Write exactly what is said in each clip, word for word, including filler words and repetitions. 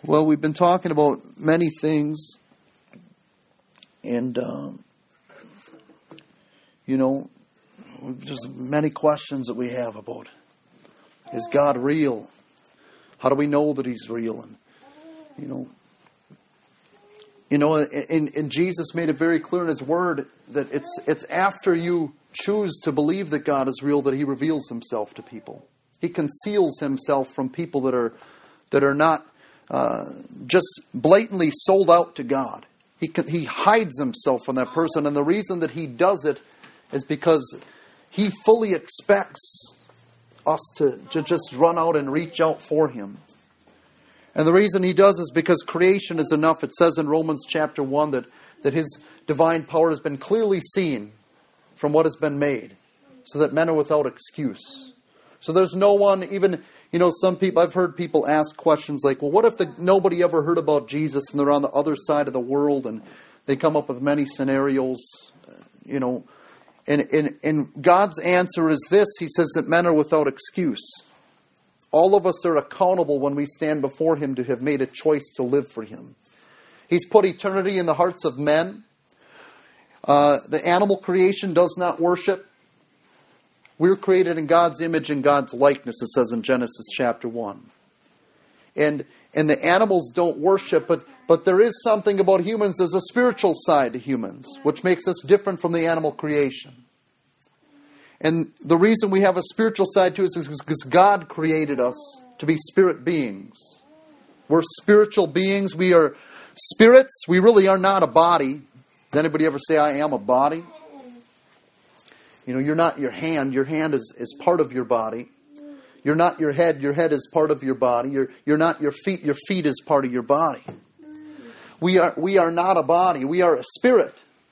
Well, we've been talking about many things, and, um, you know, there's many questions that we have about, is God real? How do we know that He's real? And, you know, you know, and, and Jesus made it very clear in His Word that it's it's after you choose to believe that God is real that He reveals Himself to people. He conceals Himself from people that are that are not uh, just blatantly sold out to God. He can, He hides Himself from that person, and the reason that He does it is because He fully expects us to, to just run out and reach out for Him. And the reason He does is because creation is enough. It says in Romans chapter one that, that His divine power has been clearly seen from what has been made, so that men are without excuse. So there's no one, even, you know, some people, I've heard people ask questions like, well, what if the, nobody ever heard about Jesus and they're on the other side of the world, and they come up with many scenarios, you know. And, and, and God's answer is this. He says that men are without excuse. All of us are accountable when we stand before Him to have made a choice to live for Him. He's put eternity in the hearts of men. Uh, the animal creation does not worship. We're created in God's image and God's likeness, it says in Genesis chapter one. And and the animals don't worship, but, but there is something about humans. There's a spiritual side to humans, which makes us different from the animal creation. And the reason we have a spiritual side to us is because God created us to be spirit beings. We're spiritual beings. We are spirits. We really are not a body. Does anybody ever say, I am a body? You know, you're not your hand. Your hand is, is part of your body. You're not your head. Your head is part of your body. You're, you're not your feet. Your feet is part of your body. We are, we are not a body. We are a spirit.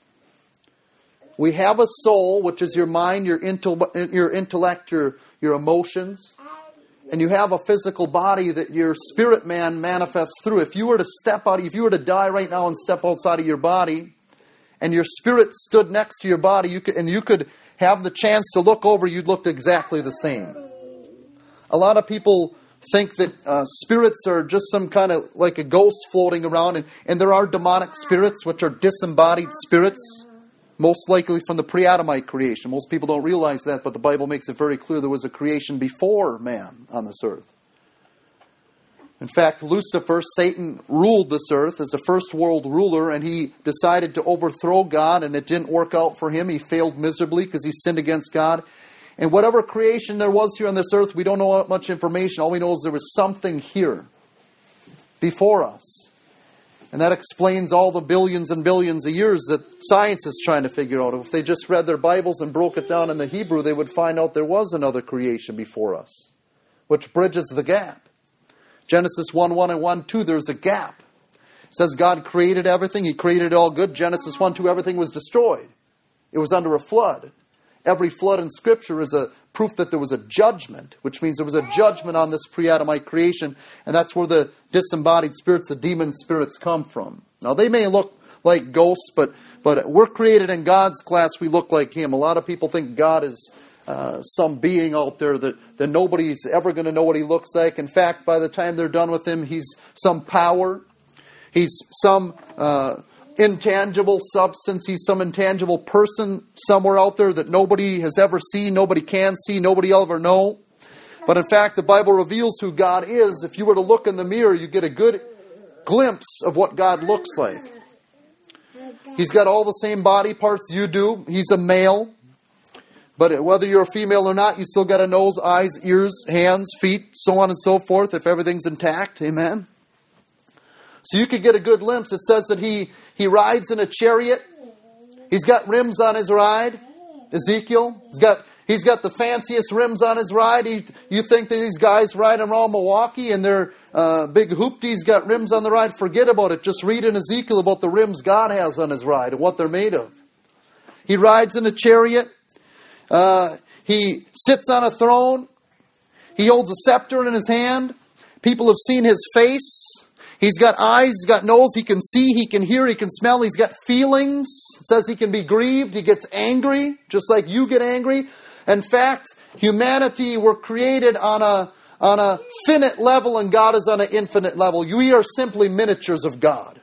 We have a soul, which is your mind, your, intel, your intellect, your, your emotions. And you have a physical body that your spirit man manifests through. If you were to step out, if you were to die right now and step outside of your body, and your spirit stood next to your body, you could, and you could have the chance to look over, you'd look exactly the same. A lot of people think that uh, spirits are just some kind of like a ghost floating around, and, and there are demonic spirits, which are disembodied spirits, most likely from the pre-Adamite creation. Most people don't realize that, but the Bible makes it very clear there was a creation before man on this earth. In fact, Lucifer, Satan, ruled this earth as the first world ruler, and he decided to overthrow God, and it didn't work out for him. He failed miserably because he sinned against God. And whatever creation there was here on this earth, we don't know much information. All we know is there was something here before us. And that explains all the billions and billions of years that science is trying to figure out. If they just read their Bibles and broke it down in the Hebrew, they would find out there was another creation before us, which bridges the gap. Genesis one one and one two, there's a gap. It says God created everything. He created it all good. Genesis one two, everything was destroyed. It was under a flood. Every flood in Scripture is a proof that there was a judgment, which means there was a judgment on this pre-Adamite creation, and that's where the disembodied spirits, the demon spirits, come from. Now, they may look like ghosts, but but we're created in God's class. We look like Him. A lot of people think God is uh, some being out there that, that nobody's ever going to know what He looks like. In fact, by the time they're done with Him, He's some power. He's some Uh, intangible substance. He's some intangible person somewhere out there that nobody has ever seen, nobody can see, nobody will ever know. But in fact, the Bible reveals who God is. If you were to look in the mirror, you get a good glimpse of what God looks like. He's got all the same body parts you do. He's a male. But whether you're a female or not, you still got a nose, eyes, ears, hands, feet, so on and so forth, if everything's intact. Amen. So you could get a good glimpse. It says that he, he rides in a chariot. He's got rims on his ride. Ezekiel. He's got he's got the fanciest rims on his ride. He, you think that these guys riding around Milwaukee and their uh, big hoopties got rims on the ride? Forget about it. Just read in Ezekiel about the rims God has on his ride and what they're made of. He rides in a chariot. Uh, he sits on a throne. He holds a scepter in his hand. People have seen his face. He's got eyes, he's got nose, he can see, he can hear, he can smell, he's got feelings. It says he can be grieved, he gets angry, just like you get angry. In fact, humanity were created on a on a finite level and God is on an infinite level. We are simply miniatures of God.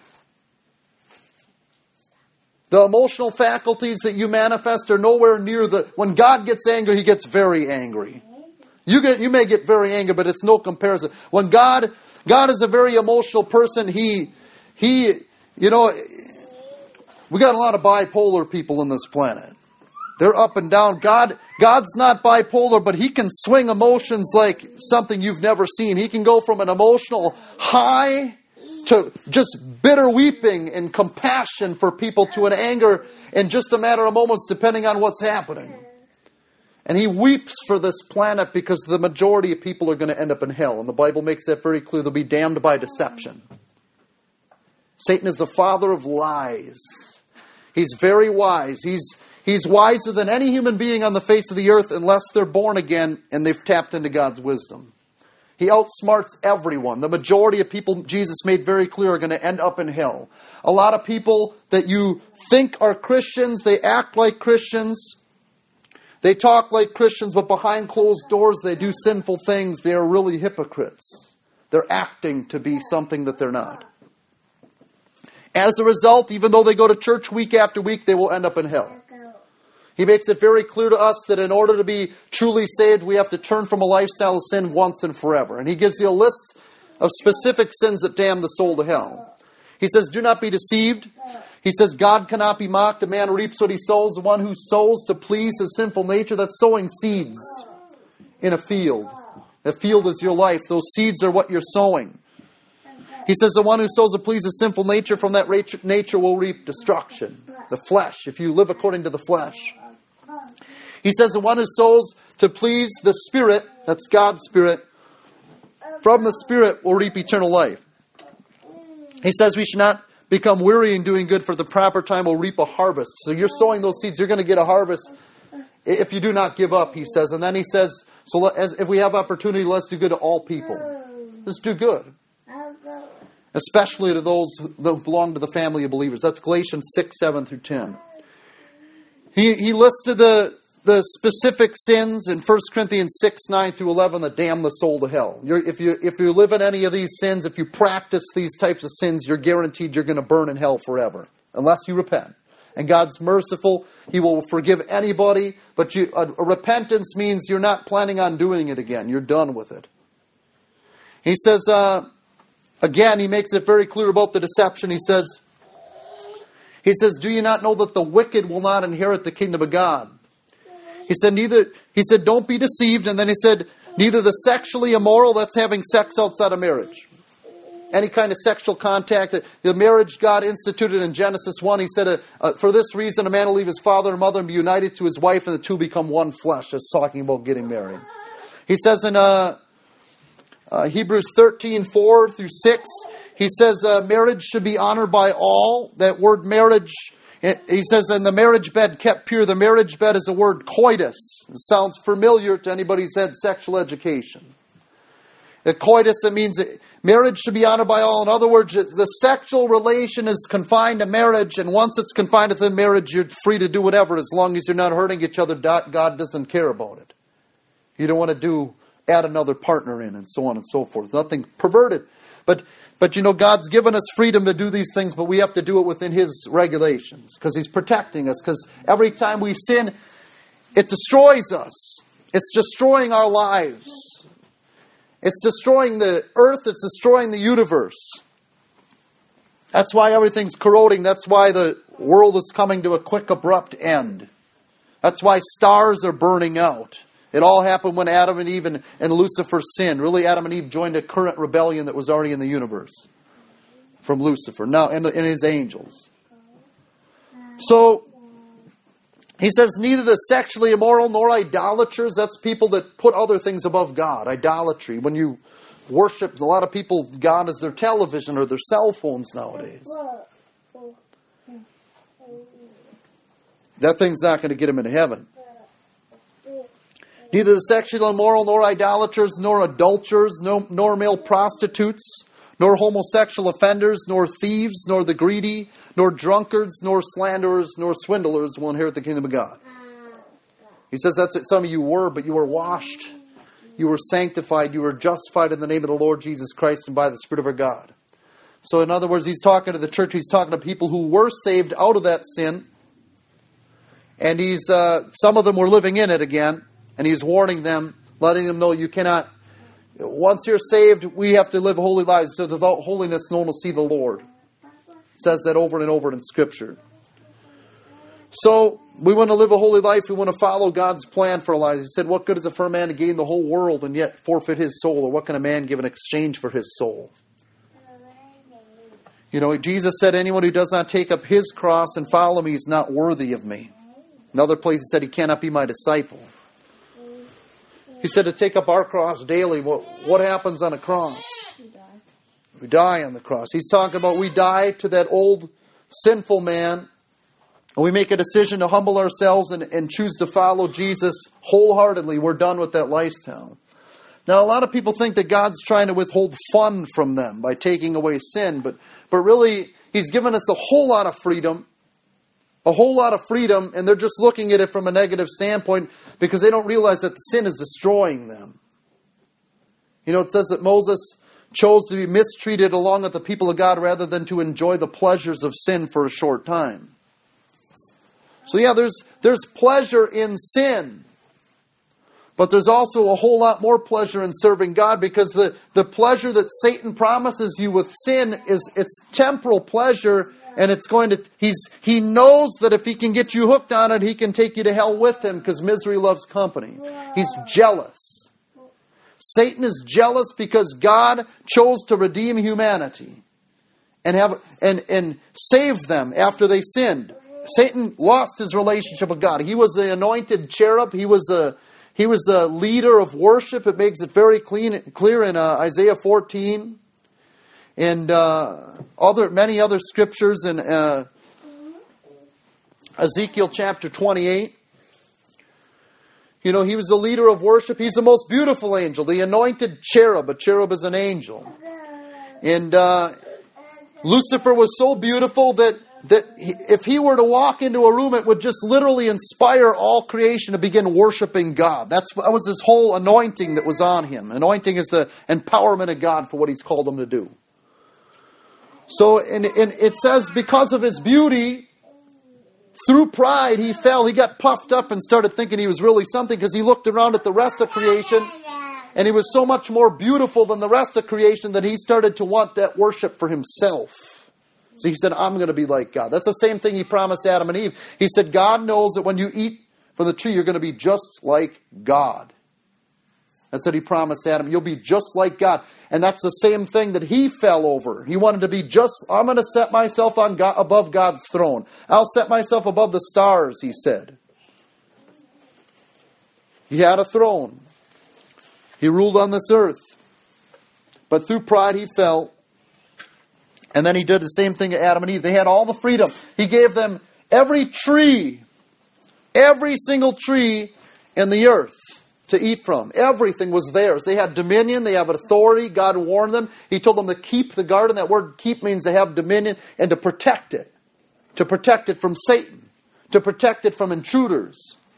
The emotional faculties that you manifest are nowhere near the... When God gets angry, He gets very angry. You get, you may get very angry, but it's no comparison. When God, God is a very emotional person, He, He, you know, we got a lot of bipolar people on this planet. They're up and down. God, God's not bipolar, but He can swing emotions like something you've never seen. He can go from an emotional high to just bitter weeping and compassion for people to an anger in just a matter of moments, depending on what's happening. And He weeps for this planet because the majority of people are going to end up in hell. And the Bible makes that very clear. They'll be damned by deception. Satan is the father of lies. He's very wise. He's, he's wiser than any human being on the face of the earth unless they're born again and they've tapped into God's wisdom. He outsmarts everyone. The majority of people, Jesus made very clear, are going to end up in hell. A lot of people that you think are Christians, they act like Christians. They talk like Christians, but behind closed doors they do sinful things. They are really hypocrites. They're acting to be something that they're not. As a result, even though they go to church week after week, they will end up in hell. He makes it very clear to us that in order to be truly saved, we have to turn from a lifestyle of sin once and forever. And He gives you a list of specific sins that damn the soul to hell. He says, do not be deceived. He says, God cannot be mocked. A man reaps what he sows. The one who sows to please his sinful nature, that's sowing seeds in a field. The field is your life. Those seeds are what you're sowing. He says, the one who sows to please his sinful nature, from that nature will reap destruction. The flesh, if you live according to the flesh. He says, the one who sows to please the Spirit, that's God's Spirit, from the Spirit will reap eternal life. He says we should not become weary in doing good, for the proper time will reap a harvest. So you're sowing those seeds, you're going to get a harvest if you do not give up, he says. And then he says, so let, as, if we have opportunity, let's do good to all people. Let's do good. Especially to those that belong to the family of believers. That's Galatians six, seven through ten. He, he listed the, the specific sins in First Corinthians six, nine through eleven that damn the soul to hell. You're, if, you, if you live in any of these sins, if you practice these types of sins, you're guaranteed you're going to burn in hell forever. Unless you repent. And God's merciful. He will forgive anybody. But you, a, a repentance means you're not planning on doing it again. You're done with it. He says, uh, again, he makes it very clear about the deception. He says, he says, do you not know that the wicked will not inherit the kingdom of God? He said, neither, he said, don't be deceived. And then he said, neither the sexually immoral, that's having sex outside of marriage. Any kind of sexual contact. The marriage God instituted in Genesis one, he said, uh, uh, for this reason, a man will leave his father and mother and be united to his wife, and the two become one flesh. That's talking about getting married. He says in uh, uh, Hebrews thirteen, four through six, he says uh, marriage should be honored by all. That word marriage, he says, in the marriage bed kept pure. The marriage bed is the word coitus. It sounds familiar to anybody who's had sexual education. The coitus, it means that marriage should be honored by all. In other words, the sexual relation is confined to marriage, and once it's confined to the marriage, you're free to do whatever as long as you're not hurting each other. God doesn't care about it. You don't want to do add another partner in, and so on and so forth. Nothing perverted. But, but you know, God's given us freedom to do these things, but we have to do it within His regulations because He's protecting us. Because every time we sin, it destroys us. It's destroying our lives. It's destroying the earth. It's destroying the universe. That's why everything's corroding. That's why the world is coming to a quick, abrupt end. That's why stars are burning out. It all happened when Adam and Eve and, and Lucifer sinned. Really, Adam and Eve joined a current rebellion that was already in the universe from Lucifer. Now, and, and his angels. So, he says, neither the sexually immoral nor idolaters. That's people that put other things above God. Idolatry. When you worship, a lot of people, God is their television or their cell phones nowadays. That thing's not going to get them into heaven. Neither the sexually immoral, nor idolaters, nor adulterers, no, nor male prostitutes, nor homosexual offenders, nor thieves, nor the greedy, nor drunkards, nor slanderers, nor swindlers will inherit the kingdom of God. He says that's what some of you were, but you were washed. you were sanctified, you were justified in the name of the Lord Jesus Christ and by the Spirit of our God. So in other words, he's talking to the church, he's talking to people who were saved out of that sin. And he's uh, some of them were living in it again. And he's warning them, letting them know you cannot, once you're saved, we have to live holy lives. So without holiness, no one will see the Lord. It says that over and over in Scripture. So we want to live a holy life. We want to follow God's plan for our lives. He said, what good is it for a man to gain the whole world and yet forfeit his soul? Or what can a man give in exchange for his soul? You know, Jesus said, anyone who does not take up his cross and follow me is not worthy of me. Another place he said, he cannot be my disciple. He said to take up our cross daily. What, what happens on a cross? We die on the cross. He's talking about we die to that old sinful man. And we make a decision to humble ourselves and, and choose to follow Jesus wholeheartedly. We're done with that lifestyle. Now, a lot of people think that God's trying to withhold fun from them by taking away sin. But, but really, He's given us a whole lot of freedom. A whole lot of freedom. And they're just looking at it from a negative standpoint because they don't realize that the sin is destroying them. You know, it says that Moses chose to be mistreated along with the people of God rather than to enjoy the pleasures of sin for a short time. So yeah, there's there's pleasure in sin. But there's also a whole lot more pleasure in serving God because the, the pleasure that Satan promises you with sin is it's temporal pleasure, and it's going to he's he knows that if he can get you hooked on it, he can take you to hell with him because misery loves company. He's jealous. Satan is jealous because God chose to redeem humanity and have and, and save them after they sinned. Satan lost his relationship with God. He was the anointed cherub. He was a he was a leader of worship. It makes it very clean, clear in uh, Isaiah fourteen and uh, other many other scriptures in uh, Ezekiel chapter twenty-eight. You know, he was the leader of worship. He's the most beautiful angel, the anointed cherub. A cherub is an angel, and uh, Lucifer was so beautiful that. That if he were to walk into a room, it would just literally inspire all creation to begin worshiping God. That's, that was this whole anointing that was on him. Anointing is the empowerment of God for what He's called him to do. So and, and it says because of his beauty, through pride he fell. He got puffed up and started thinking he was really something because he looked around at the rest of creation and he was so much more beautiful than the rest of creation that he started to want that worship for himself. So he said, I'm going to be like God. That's the same thing he promised Adam and Eve. He said, God knows that when you eat from the tree, you're going to be just like God. That's what he promised Adam. You'll be just like God. And that's the same thing that he fell over. He wanted to be just, I'm going to set myself on God, above God's throne. I'll set myself above the stars, he said. He had a throne. He ruled on this earth. But through pride he fell. And then he did the same thing to Adam and Eve. They had all the freedom. He gave them every tree, every single tree in the earth to eat from. Everything was theirs. They had dominion. They have authority. God warned them. He told them to keep the garden. That word keep means to have dominion and to protect it. To protect it from Satan. To protect it from intruders.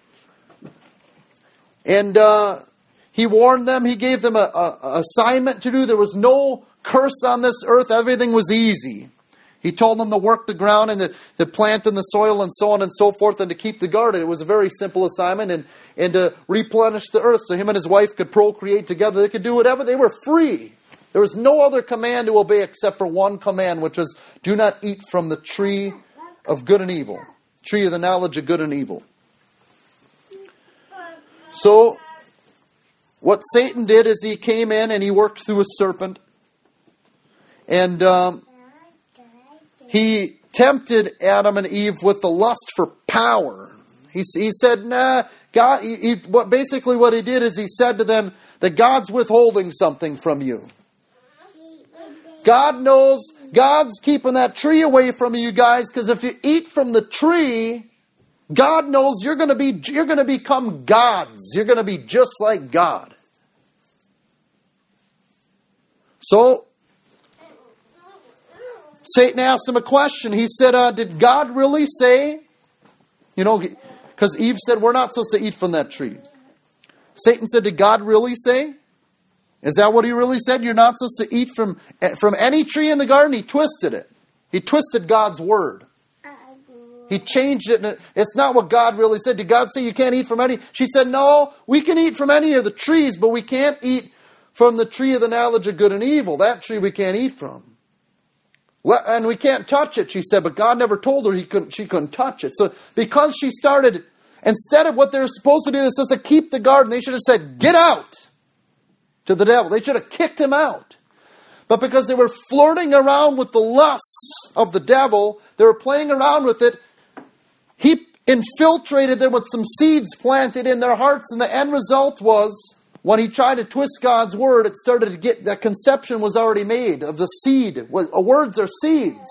And uh, he warned them. He gave them an assignment to do. There was no curse on this earth. Everything was easy. He told them to work the ground and to, to plant in the soil and so on and so forth and to keep the garden. It was a very simple assignment and, and to replenish the earth so him and his wife could procreate together. They could do whatever. They were free. There was no other command to obey except for one command, which was do not eat from the tree of good and evil. Tree of the knowledge of good and evil. So what Satan did is he came in and he worked through a serpent. And um, he tempted Adam and Eve with the lust for power. He, he said, nah, God, he, he, what, basically what he did is he said to them that God's withholding something from you. God knows, God's keeping that tree away from you guys because if you eat from the tree, God knows you're going to be, you're going to become gods. You're going to be just like God. So, Satan asked him a question. He said, uh, did God really say, you know, because Eve said, we're not supposed to eat from that tree. Satan said, did God really say? Is that what he really said? You're not supposed to eat from, from any tree in the garden? He twisted it. He twisted God's word. He changed it. It's not what God really said. Did God say you can't eat from any? She said, no, we can eat from any of the trees, but we can't eat from the tree of the knowledge of good and evil. That tree we can't eat from. And we can't touch it, she said, but God never told her he couldn't, she couldn't touch it. So because she started, instead of what they were supposed to do, they're supposed to keep the garden, they should have said, get out to the devil. They should have kicked him out. But because they were flirting around with the lusts of the devil, they were playing around with it, he infiltrated them with some seeds planted in their hearts, and the end result was, when he tried to twist God's word, it started to get, that conception was already made of the seed. Words are seeds.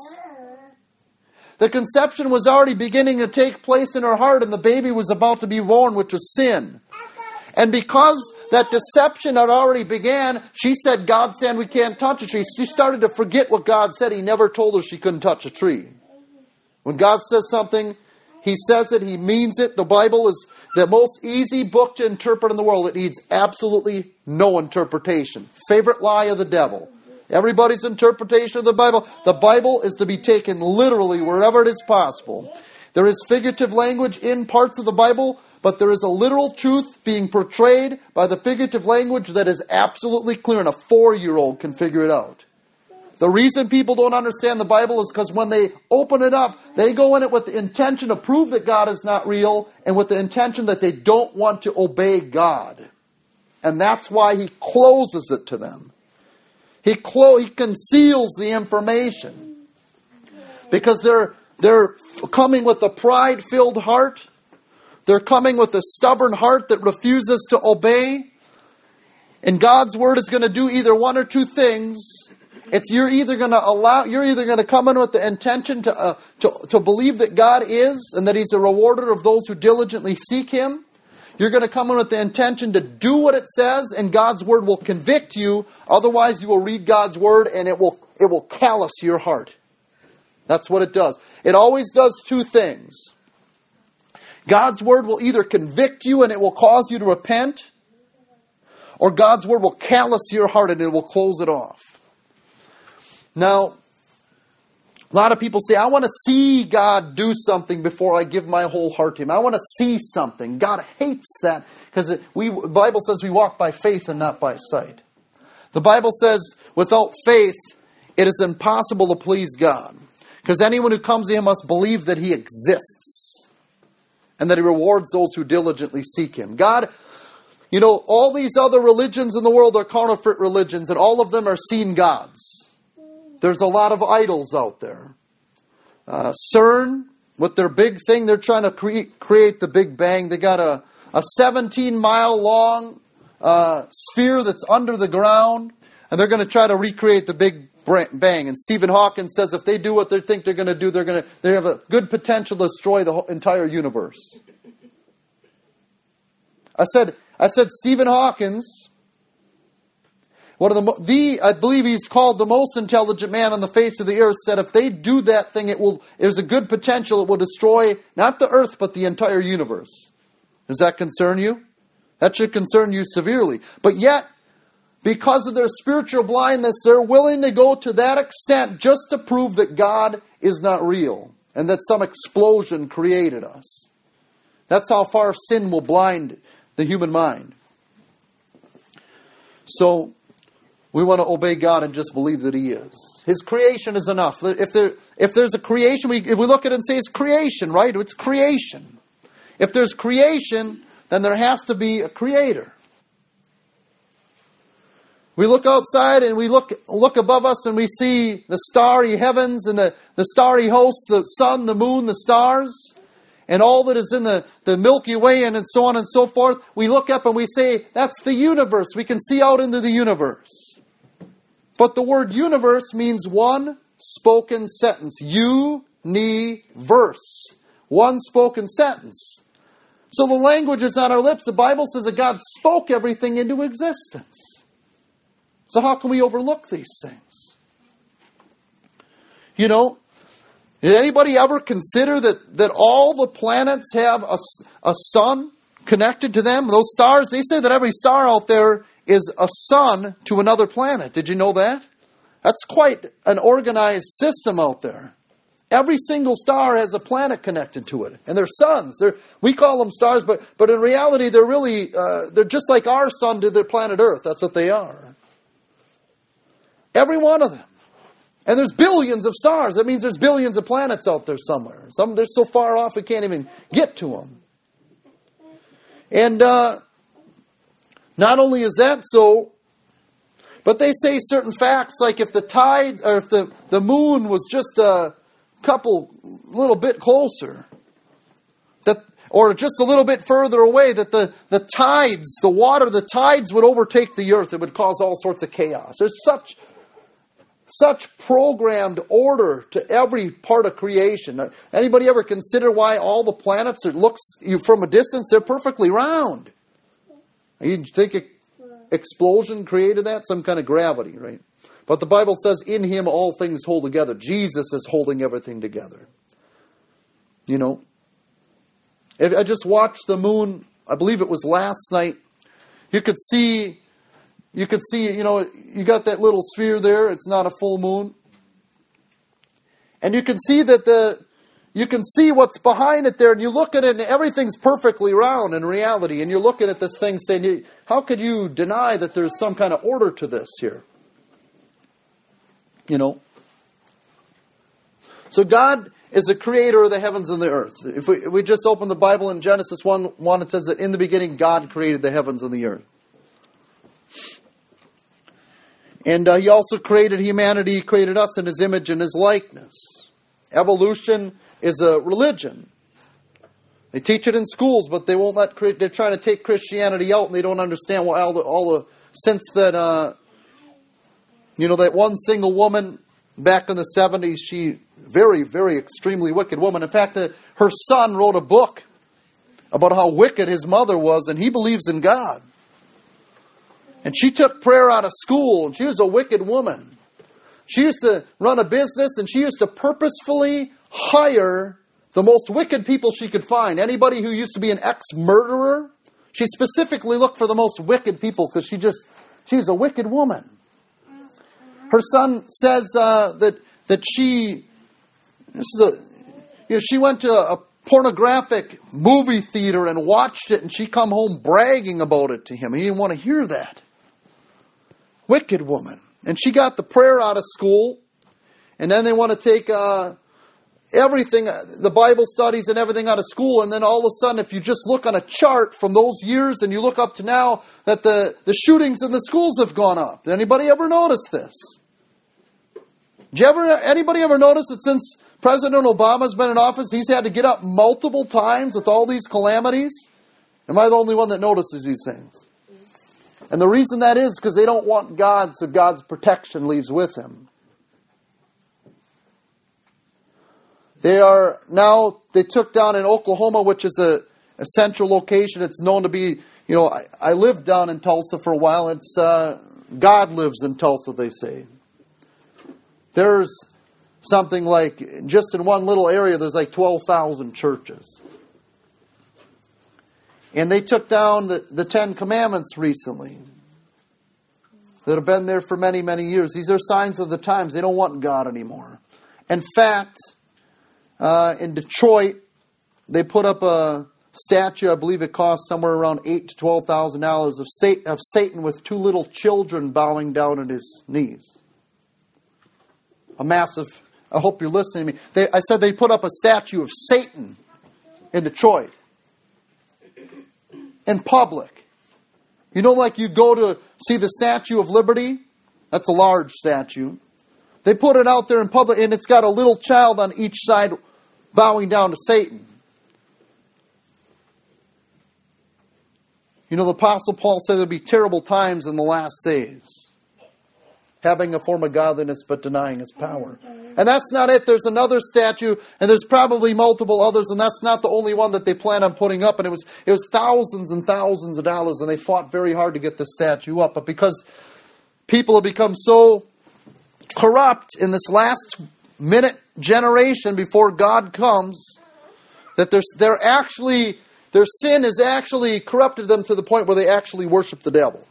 The conception was already beginning to take place in her heart, and the baby was about to be born, which was sin. And because that deception had already began, she said, God said we can't touch a tree. She started to forget what God said. He never told her she couldn't touch a tree. When God says something, He says it, He means it. The Bible is the most easy book to interpret in the world. It needs absolutely no interpretation. Favorite lie of the devil. Everybody's interpretation of the Bible. The Bible is to be taken literally wherever it is possible. There is figurative language in parts of the Bible, but there is a literal truth being portrayed by the figurative language that is absolutely clear, and a four-year-old can figure it out. The reason people don't understand the Bible is because when they open it up, they go in it with the intention to prove that God is not real, and with the intention that they don't want to obey God. And that's why He closes it to them. He, clo- he conceals the information. Because they're, they're coming with a pride-filled heart. They're coming with a stubborn heart that refuses to obey. And God's Word is going to do either one or two things. It's you're either going to allow, you're either going to come in with the intention to, uh, to to believe that God is and that He's a rewarder of those who diligently seek Him. You're going to come in with the intention to do what it says, and God's Word will convict you. Otherwise, you will read God's Word and it will it will callous your heart. That's what it does. It always does two things. God's Word will either convict you and it will cause you to repent, or God's Word will callous your heart and it will close it off. Now, a lot of people say, I want to see God do something before I give my whole heart to Him. I want to see something. God hates that because we, the Bible says we walk by faith and not by sight. The Bible says without faith, it is impossible to please God. Because anyone who comes to Him must believe that He exists and that He rewards those who diligently seek Him. God, you know, all these other religions in the world are counterfeit religions, and all of them are seen gods. There's a lot of idols out there. Uh, CERN, with their big thing, they're trying to cre- create the Big Bang. They got a, a seventeen mile long uh, sphere that's under the ground, and they're going to try to recreate the Big Bang. And Stephen Hawking says if they do what they think they're going to do, they're going to they have a good potential to destroy the whole, entire universe. I said, I said, Stephen Hawking's one of the, the, I believe he's called the most intelligent man on the face of the earth, said if they do that thing, it will, there's a good potential it will destroy not the earth, but the entire universe. Does that concern you? That should concern you severely. But yet, because of their spiritual blindness, they're willing to go to that extent just to prove that God is not real and that some explosion created us. That's how far sin will blind the human mind. So, we want to obey God and just believe that He is. His creation is enough. If there, if there's a creation, we, if we look at it and say it's creation, right? It's creation. If there's creation, then there has to be a creator. We look outside and we look look above us and we see the starry heavens and the, the starry hosts, the sun, the moon, the stars, and all that is in the, the Milky Way and, and so on and so forth. We look up and we say, that's the universe. We can see out into the universe. But the word universe means one spoken sentence. U-ni-verse. One spoken sentence. So the language is on our lips. The Bible says that God spoke everything into existence. So how can we overlook these things? You know, did anybody ever consider that, that all the planets have a, a sun connected to them? Those stars, they say that every star out there is a sun to another planet. Did you know that? That's quite an organized system out there. Every single star has a planet connected to it. And they're suns. They're, we call them stars, but, but in reality, they're really, uh, they're just like our sun to the planet Earth. That's what they are. Every one of them. And there's billions of stars. That means there's billions of planets out there somewhere. Some, they're so far off we can't even get to them. And uh, not only is that so, but they say certain facts, like if the tides, or if the, the moon was just a couple, little bit closer, that, or just a little bit further away, that the, the tides, the water, the tides would overtake the earth. It would cause all sorts of chaos. There's such, such programmed order to every part of creation. Anybody ever consider why all the planets, it looks, you from a distance, they're perfectly round? You think an explosion created that? Some kind of gravity, right? But the Bible says, in Him all things hold together. Jesus is holding everything together. You know, I just watched the moon, I believe it was last night. You could see, you could see, you know, you got that little sphere there. It's not a full moon. And you can see that the, you can see what's behind it there. And you look at it and everything's perfectly round in reality. And you're looking at this thing saying, how could you deny that there's some kind of order to this here? You know. So God is the creator of the heavens and the earth. If we, if we just open the Bible in Genesis one, one, it says that in the beginning God created the heavens and the earth. And uh, He also created humanity. He created us in His image and His likeness. Evolution is a religion. They teach it in schools, but they won't let. They're trying to take Christianity out, and they don't understand what all the all the since that. Uh, you know, that one single woman back in the seventies. She very, very extremely wicked woman. In fact, the, her son wrote a book about how wicked his mother was, and he believes in God. And she took prayer out of school, and she was a wicked woman. She used to run a business, and she used to purposefully hire the most wicked people she could find. Anybody who used to be an ex-murderer, she specifically looked for the most wicked people because she just, she was a wicked woman. Her son says uh, that that she, this is a, you know, she went to a pornographic movie theater and watched it, and she come home bragging about it to him. He didn't want to hear that. Wicked woman. And she got the prayer out of school, and then they want to take uh, everything, the Bible studies and everything out of school, and then all of a sudden, if you just look on a chart from those years and you look up to now, that the, the shootings in the schools have gone up. Did anybody ever notice this? Did you ever, anybody ever notice that since President Obama's been in office, he's had to get up multiple times with all these calamities? Am I the only one that notices these things? And the reason that is because they don't want God, so God's protection leaves with Him. They are now, they took down in Oklahoma, which is a, a central location. It's known to be, you know, I, I lived down in Tulsa for a while. It's uh, God lives in Tulsa, they say. There's something like, just in one little area, there's like twelve thousand churches. And they took down the, the Ten Commandments recently that have been there for many, many years. These are signs of the times. They don't want God anymore. In fact, uh, in Detroit, they put up a statue, I believe it cost somewhere around eight to twelve thousand dollars of state of Satan with two little children bowing down at his knees. A massive, I hope you're listening to me. They, I said they put up a statue of Satan in Detroit. In public. You know, like you go to see the Statue of Liberty? That's a large statue. They put it out there in public, and it's got a little child on each side bowing down to Satan. You know, the Apostle Paul says there'll be terrible times in the last days. Having a form of godliness, but denying its power. And that's not it. There's another statue, and there's probably multiple others, and that's not the only one that they plan on putting up. And it was it was thousands and thousands of dollars, and they fought very hard to get this statue up. But because people have become so corrupt in this last minute generation before God comes, that there's, they're actually their sin has actually corrupted them to the point where they actually worship the devil.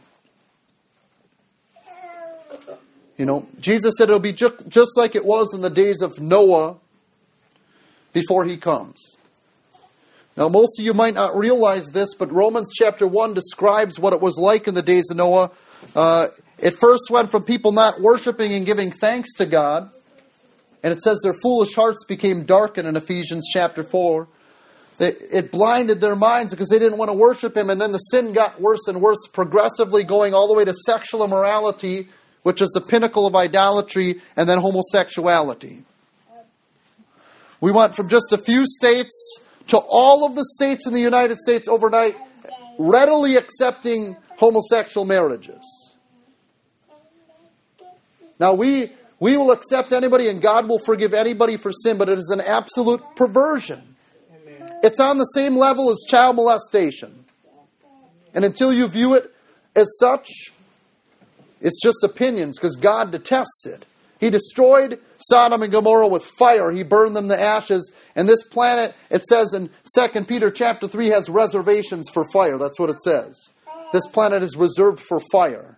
You know, Jesus said it'll be ju- just like it was in the days of Noah before he comes. Now, most of you might not realize this, but Romans chapter one describes what it was like in the days of Noah. Uh, it first went from people not worshiping and giving thanks to God. And it says their foolish hearts became darkened in Ephesians chapter four. It, it blinded their minds because they didn't want to worship Him. And then the sin got worse and worse, progressively going all the way to sexual immorality, which is the pinnacle of idolatry, and then homosexuality. We went from just a few states to all of the states in the United States overnight readily accepting homosexual marriages. Now, we we will accept anybody and God will forgive anybody for sin, but it is an absolute perversion. It's on the same level as child molestation. And until you view it as such, it's just opinions, because God detests it. He destroyed Sodom and Gomorrah with fire. He burned them to ashes. And this planet, it says in Second Peter chapter three, has reservations for fire. That's what it says. This planet is reserved for fire.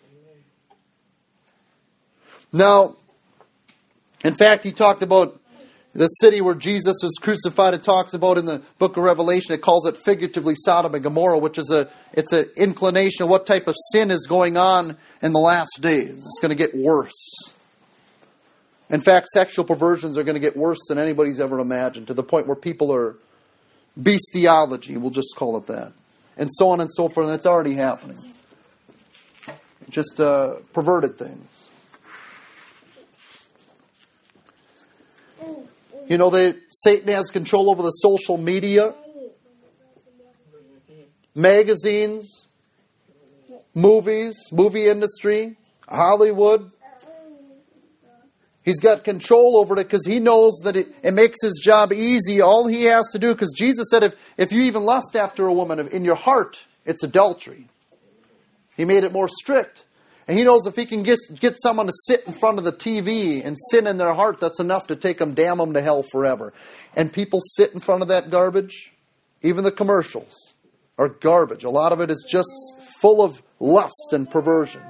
Now, in fact, he talked about the city where Jesus was crucified. It talks about in the book of Revelation, it calls it figuratively Sodom and Gomorrah, which is a it's an inclination of what type of sin is going on in the last days. It's going to get worse. In fact, sexual perversions are going to get worse than anybody's ever imagined, to the point where people are bestiology, we'll just call it that, and so on and so forth, and it's already happening. Just uh, perverted things. You know, they, Satan has control over the social media, magazines, movies, movie industry, Hollywood. He's got control over it because he knows that it, it makes his job easy. All he has to do, because Jesus said if, if you even lust after a woman, in your heart, it's adultery. He made it more strict. And he knows if he can get, get someone to sit in front of the T V and sin in their heart, that's enough to take them, damn them to hell forever. And people sit in front of that garbage. Even the commercials are garbage. A lot of it is just full of lust and perversion.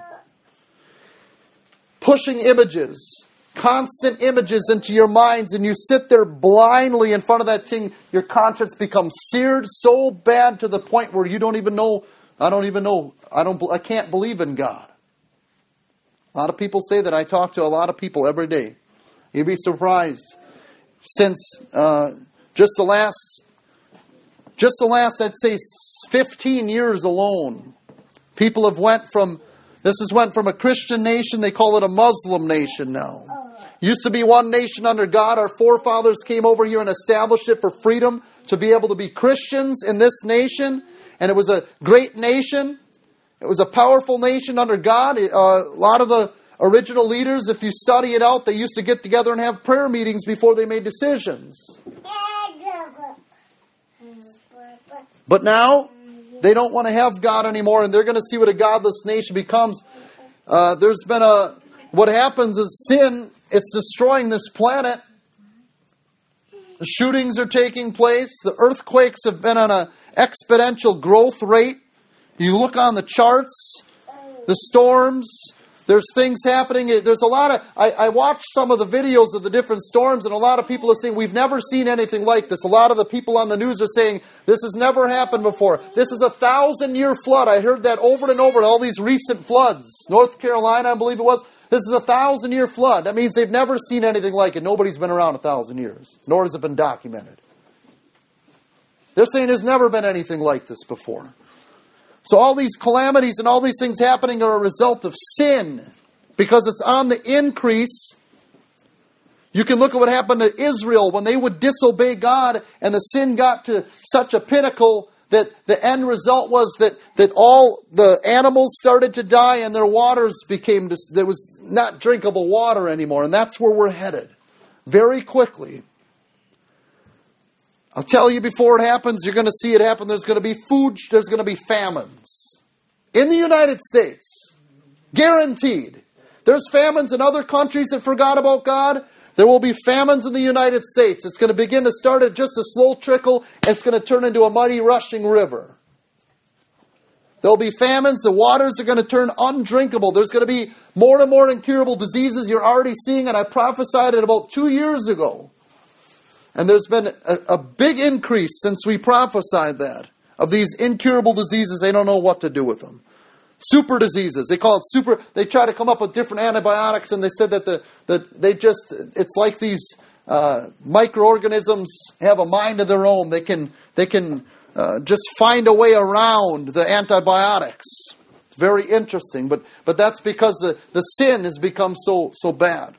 Pushing images, constant images into your minds, and you sit there blindly in front of that thing. Your conscience becomes seared so bad to the point where you don't even know, I don't even know, I don't, I can't believe in God. A lot of people say that. I talk to a lot of people every day. You'd be surprised. Since uh, just the last, just the last, I'd say, fifteen years alone, people have went from, this has went from a Christian nation, they call it a Muslim nation now. Used to be one nation under God. Our forefathers came over here and established it for freedom to be able to be Christians in this nation. And it was a great nation. It was a powerful nation under God. Uh, a lot of the original leaders, if you study it out, they used to get together and have prayer meetings before they made decisions. But now, they don't want to have God anymore, and they're going to see what a godless nation becomes. Uh, there's been a... What happens is sin, it's destroying this planet. The shootings are taking place. The earthquakes have been on an exponential growth rate. You look on the charts, the storms, there's things happening. There's a lot of, I, I watched some of the videos of the different storms, and a lot of people are saying, we've never seen anything like this. A lot of the people on the news are saying, this has never happened before. This is a thousand year flood. I heard that over and over in all these recent floods. North Carolina, I believe it was. This is a thousand year flood. That means they've never seen anything like it. Nobody's been around a thousand years, nor has it been documented. They're saying there's never been anything like this before. So all these calamities and all these things happening are a result of sin, because it's on the increase. You can look at what happened to Israel when they would disobey God, and the sin got to such a pinnacle that the end result was that, that all the animals started to die and their waters became, there was not drinkable water anymore. And that's where we're headed very quickly. I'll tell you before it happens, you're going to see it happen. There's going to be food, there's going to be famines. In the United States. Guaranteed. There's famines in other countries that forgot about God. There will be famines in the United States. It's going to begin to start at just a slow trickle. And it's going to turn into a mighty rushing river. There will be famines. The waters are going to turn undrinkable. There's going to be more and more incurable diseases. You're already seeing it. I prophesied it about two years ago. And there's been a, a big increase since we prophesied that. Of these incurable diseases, they don't know what to do with them. Super diseases. They call it super. They try to come up with different antibiotics, and they said that the that they just it's like these uh, microorganisms have a mind of their own. They can they can uh, just find a way around the antibiotics. It's very interesting, but but that's because the, the sin has become so so bad.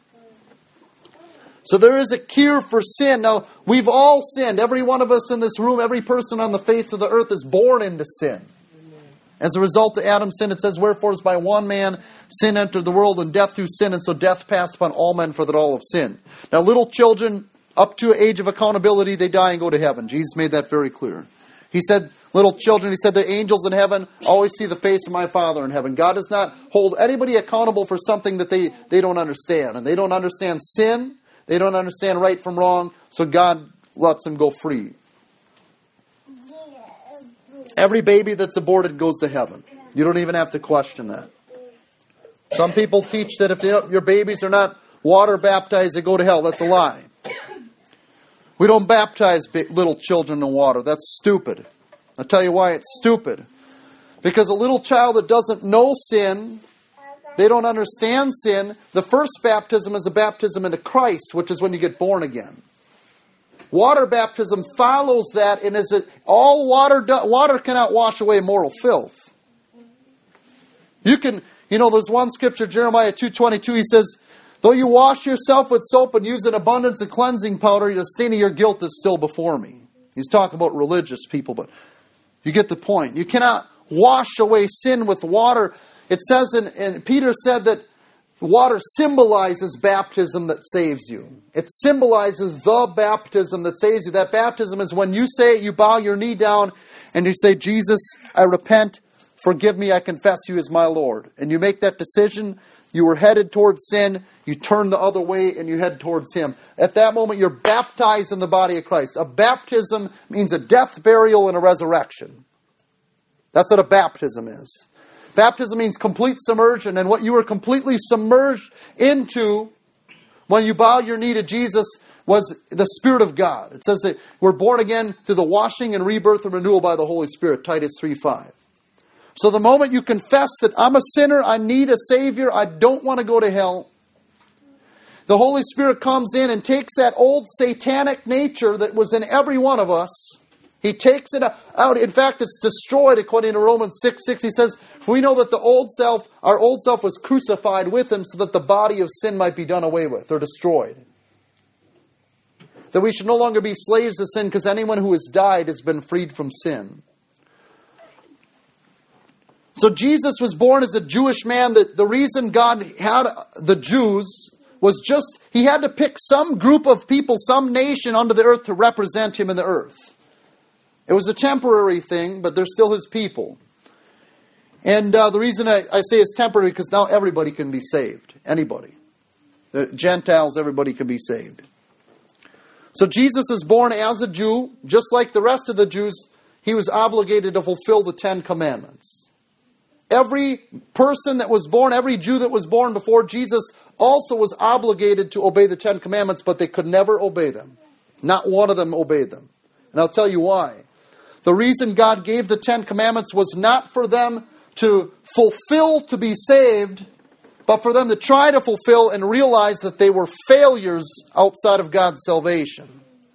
So there is a cure for sin. Now, we've all sinned. Every one of us in this room, every person on the face of the earth is born into sin. As a result of Adam's sin, it says, wherefore is by one man sin entered the world, and death through sin, and so death passed upon all men, for that all have sinned. Now, little children, up to an age of accountability, they die and go to heaven. Jesus made that very clear. He said, little children, he said, the angels in heaven always see the face of my Father in heaven. God does not hold anybody accountable for something that they, they don't understand. And they don't understand sin. They don't understand right from wrong, so God lets them go free. Every baby that's aborted goes to heaven. You don't even have to question that. Some people teach that if they, your babies are not water baptized, they go to hell. That's a lie. We don't baptize little children in water. That's stupid. I'll tell you why it's stupid. Because a little child that doesn't know sin, they don't understand sin. The first baptism is a baptism into Christ, which is when you get born again. Water baptism follows that, and is it all water? Do, water cannot wash away mortal filth. You can, you know, there's one scripture, Jeremiah two twenty-two. He says, "Though you wash yourself with soap and use an abundance of cleansing powder, the stain of your guilt is still before me." He's talking about religious people, but you get the point. You cannot wash away sin with water. It says, in, and Peter said that water symbolizes baptism that saves you. It symbolizes the baptism that saves you. That baptism is when you say it, you bow your knee down, and you say, Jesus, I repent, forgive me, I confess you as my Lord. And you make that decision. You were headed towards sin, you turn the other way, and you head towards Him. At that moment, you're baptized in the body of Christ. A baptism means a death, burial, and a resurrection. That's what a baptism is. Baptism means complete submersion, and what you were completely submerged into when you bowed your knee to Jesus was the Spirit of God. It says that we're born again through the washing and rebirth and renewal by the Holy Spirit, Titus three five. So the moment you confess that I'm a sinner, I need a Savior, I don't want to go to hell, the Holy Spirit comes in and takes that old satanic nature that was in every one of us. He takes it out. In fact, it's destroyed according to Romans six six. He says, for we know that the old self, our old self was crucified with Him so that the body of sin might be done away with or destroyed. That we should no longer be slaves to sin, because anyone who has died has been freed from sin. So Jesus was born as a Jewish man. That the reason God had the Jews was just, He had to pick some group of people, some nation under the earth to represent Him in the earth. It was a temporary thing, but they're still His people. And uh, the reason I, I say it's temporary, because now everybody can be saved. Anybody. The Gentiles, everybody can be saved. So Jesus is born as a Jew. Just like the rest of the Jews, He was obligated to fulfill the Ten Commandments. Every person that was born, every Jew that was born before Jesus also was obligated to obey the Ten Commandments, but they could never obey them. Not one of them obeyed them. And I'll tell you why. The reason God gave the Ten Commandments was not for them to fulfill to be saved, but for them to try to fulfill and realize that they were failures outside of God's salvation.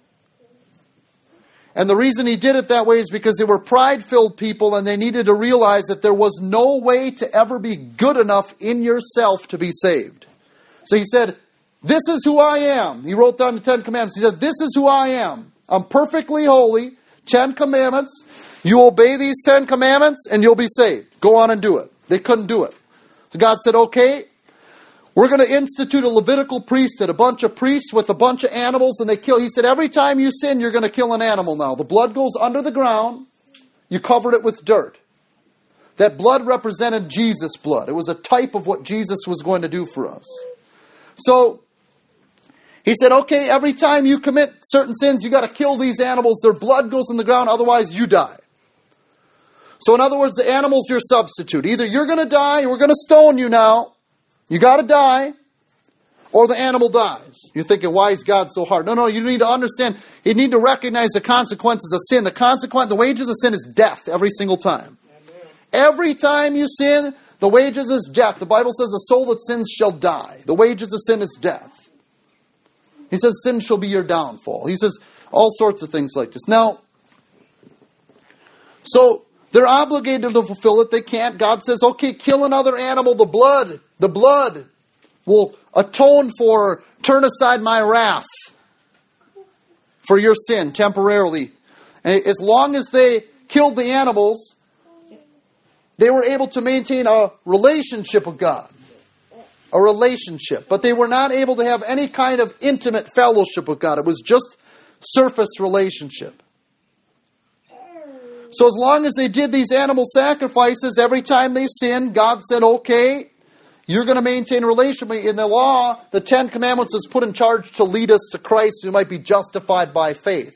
And the reason He did it that way is because they were pride-filled people, and they needed to realize that there was no way to ever be good enough in yourself to be saved. So He said, this is who I am. He wrote down the Ten Commandments. He said, this is who I am. I'm perfectly holy. Ten Commandments. You obey these Ten Commandments and you'll be saved. Go on and do it. They couldn't do it. So God said, okay, we're going to institute a Levitical priesthood, a bunch of priests with a bunch of animals, and they kill. He said, every time you sin, you're going to kill an animal now. The blood goes under the ground. You covered it with dirt. That blood represented Jesus' blood. It was a type of what Jesus was going to do for us. So He said, okay, every time you commit certain sins, you got to kill these animals. Their blood goes in the ground, otherwise you die. So in other words, the animal's your substitute. Either you're going to die, we're going to stone you now. You got to die. Or the animal dies. You're thinking, why is God so hard? No, no, you need to understand. You need to recognize the consequences of sin. The consequence, the wages of sin is death every single time. Amen. Every time you sin, the wages is death. The Bible says the soul that sins shall die. The wages of sin is death. He says sin shall be your downfall. He says all sorts of things like this. Now, so they're obligated to fulfill it. They can't. God says, okay, kill another animal. The blood, the blood will atone for, turn aside my wrath for your sin temporarily. And as long as they killed the animals, they were able to maintain a relationship with God. A relationship. But they were not able to have any kind of intimate fellowship with God. It was just surface relationship. So as long as they did these animal sacrifices, every time they sinned, God said, okay, you're going to maintain a relationship. In the law, the Ten Commandments is put in charge to lead us to Christ, who might be justified by faith.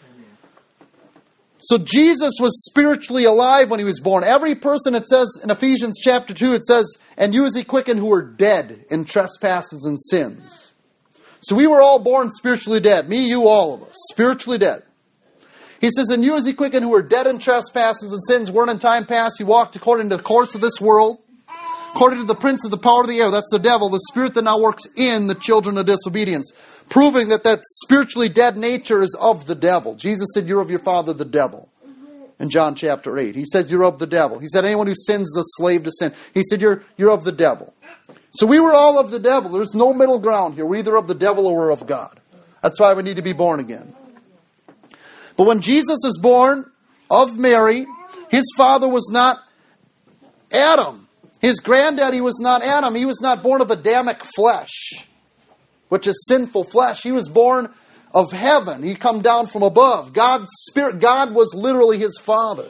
So Jesus was spiritually alive when he was born. Every person, it says in Ephesians chapter two, it says, and you as he quickened who were dead in trespasses and sins. So we were all born spiritually dead. Me, you, all of us. Spiritually dead. He says, and you as he quickened who were dead in trespasses and sins, weren't in time past, you walked according to the course of this world, according to the prince of the power of the air, that's the devil, the spirit that now works in the children of disobedience. Proving that that spiritually dead nature is of the devil. Jesus said, you're of your father, the devil. In John chapter eight. He said, you're of the devil. He said, anyone who sins is a slave to sin. He said, you're, you're of the devil. So we were all of the devil. There's no middle ground here. We're either of the devil or we're of God. That's why we need to be born again. But when Jesus is born of Mary, his father was not Adam. His granddaddy was not Adam. He was not born of Adamic flesh, which is sinful flesh. He was born of heaven. He come down from above. God's spirit, God was literally his father.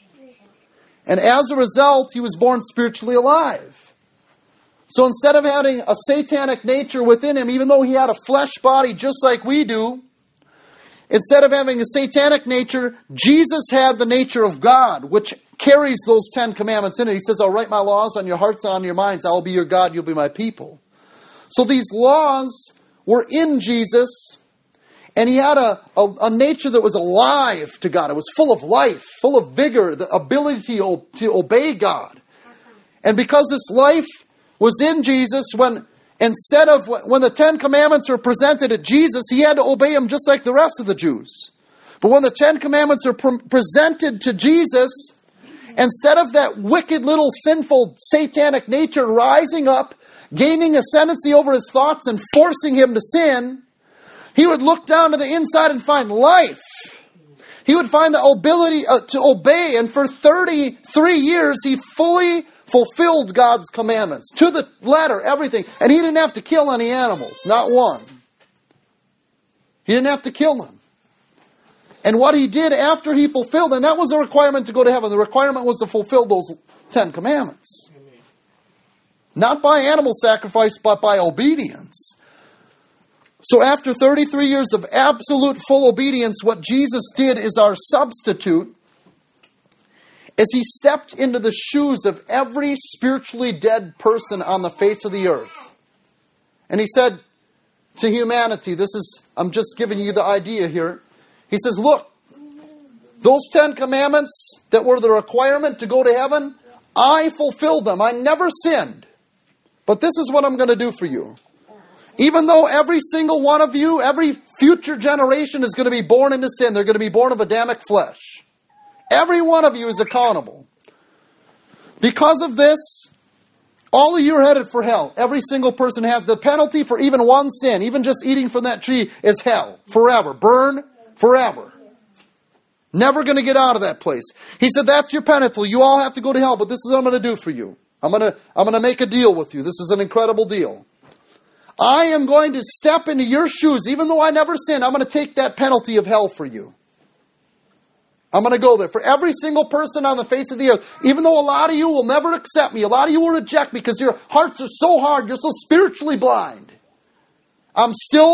And as a result, he was born spiritually alive. So instead of having a satanic nature within him, even though he had a flesh body just like we do, instead of having a satanic nature, Jesus had the nature of God, which carries those Ten Commandments in it. He says, I'll write my laws on your hearts and on your minds. I will be your God, you'll be my people. So these laws were in Jesus, and he had a, a, a nature that was alive to God. It was full of life, full of vigor, the ability to, to obey God. And because this life was in Jesus, when instead of when the Ten Commandments were presented at Jesus, he had to obey them just like the rest of the Jews. But when the Ten Commandments are pre- presented to Jesus, instead of that wicked little sinful satanic nature rising up, gaining ascendancy over his thoughts and forcing him to sin, he would look down to the inside and find life. He would find the ability uh, to obey. And for thirty-three years, he fully fulfilled God's commandments. To the letter, everything. And he didn't have to kill any animals. Not one. He didn't have to kill them. And what he did after he fulfilled, and that was a requirement to go to heaven. The requirement was to fulfill those Ten Commandments. Not by animal sacrifice, but by obedience. So after thirty-three years of absolute full obedience, what Jesus did is our substitute, as he stepped into the shoes of every spiritually dead person on the face of the earth. And he said to humanity, this is, I'm just giving you the idea here. He says, look, those Ten Commandments that were the requirement to go to heaven, I fulfilled them. I never sinned. But this is what I'm going to do for you. Even though every single one of you, every future generation is going to be born into sin. They're going to be born of Adamic flesh. Every one of you is accountable. Because of this, all of you are headed for hell. Every single person has the penalty for even one sin. Even just eating from that tree is hell. Forever. Burn forever. Never going to get out of that place. He said, that's your penalty. You all have to go to hell, but this is what I'm going to do for you. I'm going to, I'm going to make a deal with you. This is an incredible deal. I am going to step into your shoes. Even though I never sinned, I'm going to take that penalty of hell for you. I'm going to go there. For every single person on the face of the earth. Even though a lot of you will never accept me. A lot of you will reject me because your hearts are so hard. You're so spiritually blind. I'm still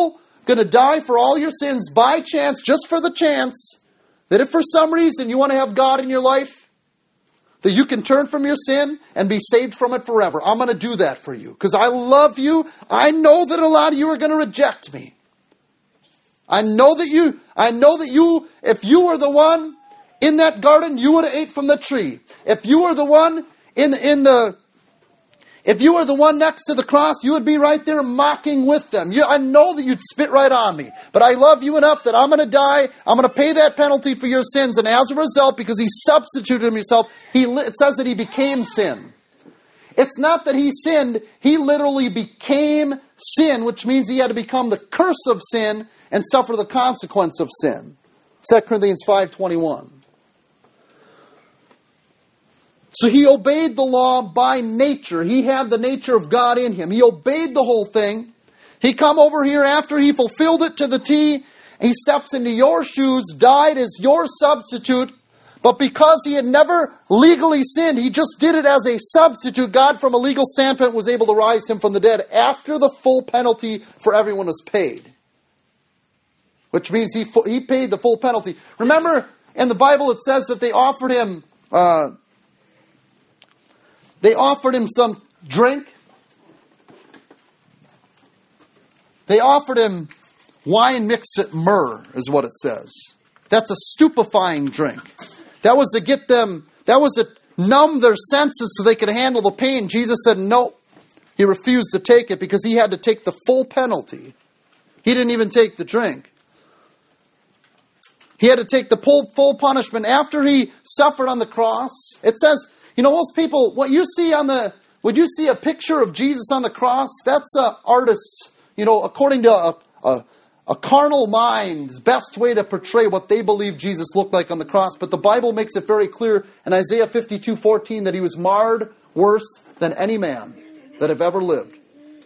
going to die for all your sins by chance, just for the chance, that if for some reason you want to have God in your life, that you can turn from your sin and be saved from it forever. I'm going to do that for you because I love you. I know that a lot of you are going to reject me. I know that you, I know that you, if you were the one in that garden, you would have ate from the tree. If you were the one in, in the, if you were the one next to the cross, you would be right there mocking with them. You, I know that you'd spit right on me. But I love you enough that I'm going to die. I'm going to pay that penalty for your sins. And as a result, because he substituted himself, he, it says that he became sin. It's not that he sinned. He literally became sin, which means he had to become the curse of sin and suffer the consequence of sin. Second Corinthians five twenty-one. So he obeyed the law by nature. He had the nature of God in him. He obeyed the whole thing. He come over here after he fulfilled it to the T. He steps into your shoes, died as your substitute. But because he had never legally sinned, he just did it as a substitute. God, from a legal standpoint, was able to rise him from the dead after the full penalty for everyone was paid. Which means he he paid the full penalty. Remember, in the Bible it says that they offered him... Uh, They offered him some drink. They offered him wine mixed with myrrh, is what it says. That's a stupefying drink. That was to get them, that was to numb their senses so they could handle the pain. Jesus said no. He refused to take it because he had to take the full penalty. He didn't even take the drink. He had to take the full, full punishment after he suffered on the cross. It says... You know, most people, what you see on the, when you see a picture of Jesus on the cross, that's an artist's, you know, according to a, a, a carnal mind's best way to portray what they believe Jesus looked like on the cross. But the Bible makes it very clear in Isaiah fifty-two fourteen that he was marred worse than any man that have ever lived.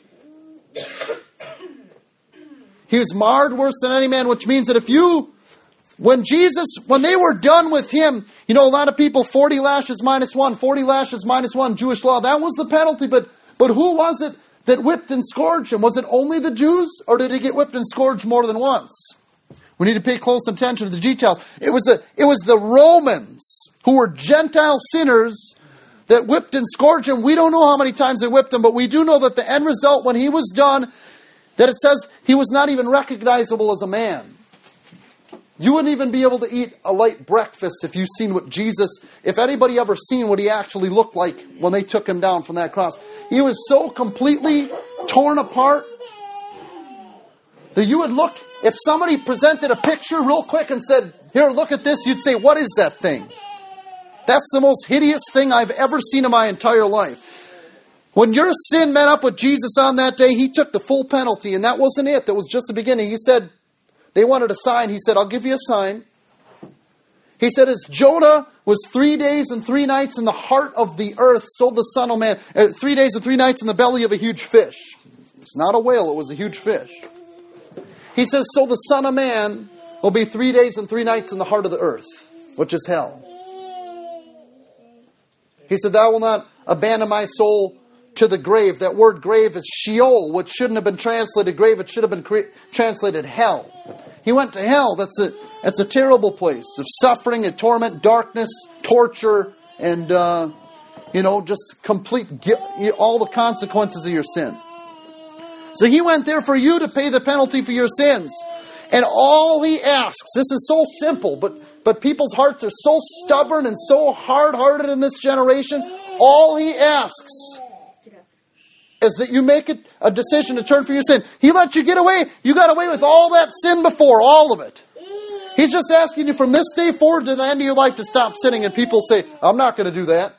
He was marred worse than any man, which means that if you... When Jesus, when they were done with him, you know, a lot of people, forty lashes minus one, forty lashes minus one, Jewish law, that was the penalty. But but who was it that whipped and scourged him? Was it only the Jews, or did he get whipped and scourged more than once? We need to pay close attention to the details. It was a, it was the Romans, who were Gentile sinners, that whipped and scourged him. We don't know how many times they whipped him, but we do know that the end result, when he was done, that it says he was not even recognizable as a man. You wouldn't even be able to eat a light breakfast if you've seen what Jesus, if anybody ever seen what he actually looked like when they took him down from that cross. He was so completely torn apart that you would look, if somebody presented a picture real quick and said, here, look at this, you'd say, what is that thing? That's the most hideous thing I've ever seen in my entire life. When your sin met up with Jesus on that day, he took the full penalty, and that wasn't it. That was just the beginning. He said, they wanted a sign. He said, I'll give you a sign. He said, as Jonah was three days and three nights in the heart of the earth, so the Son of Man, uh, three days and three nights in the belly of a huge fish. It's not a whale, it was a huge fish. He says, so the Son of Man will be three days and three nights in the heart of the earth, which is hell. He said, thou will not abandon my soul to the grave. That word grave is Sheol, which shouldn't have been translated grave. It should have been cre- translated hell. He went to hell. That's a that's a terrible place of suffering and torment, darkness, torture, and uh, you know, just complete guilt, all the consequences of your sin. So he went there for you to pay the penalty for your sins. And all he asks, this is so simple, but but people's hearts are so stubborn and so hard-hearted in this generation. All he asks is that you make it a decision to turn from your sin. He let you get away. You got away with all that sin before, all of it. He's just asking you from this day forward to the end of your life to stop sinning. And people say, I'm not going to do that.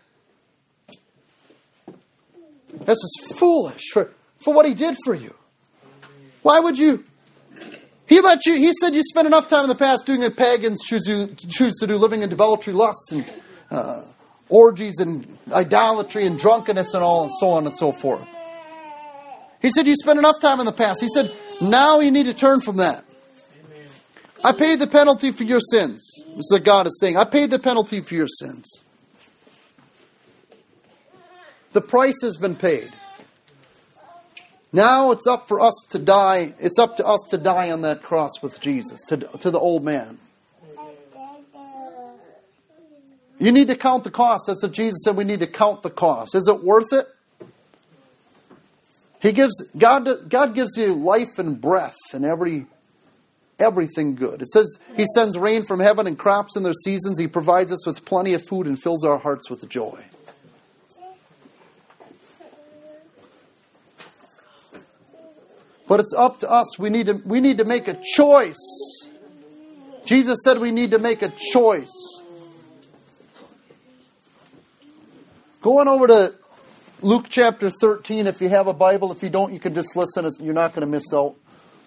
This is foolish for, for what he did for you. Why would you? He let you, he said you spent enough time in the past doing what pagans choose, choose to do, living in debauchery, lust, and uh, orgies, and idolatry, and drunkenness, and all, and so on and so forth. He said, you spent enough time in the past. He said, now you need to turn from that. Amen. I paid the penalty for your sins. This is what God is saying. I paid the penalty for your sins. The price has been paid. Now it's up for us to die. It's up to us to die on that cross with Jesus, to, to the old man. You need to count the cost. That's what Jesus said. We need to count the cost. Is it worth it? He gives God. God gives you life and breath and every everything good. It says He sends rain from heaven and crops in their seasons. He provides us with plenty of food and fills our hearts with joy. But it's up to us. We need to. We need to make a choice. Jesus said we need to make a choice. Going over to Luke chapter thirteen, if you have a Bible. If you don't, you can just listen. You're not going to miss out.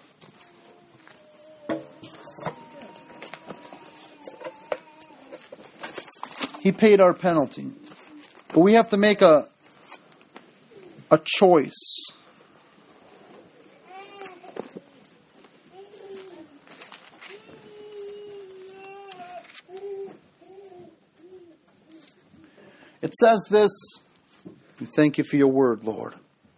He paid our penalty. But we have to make a, a choice. It says this. We thank you for your word, Lord.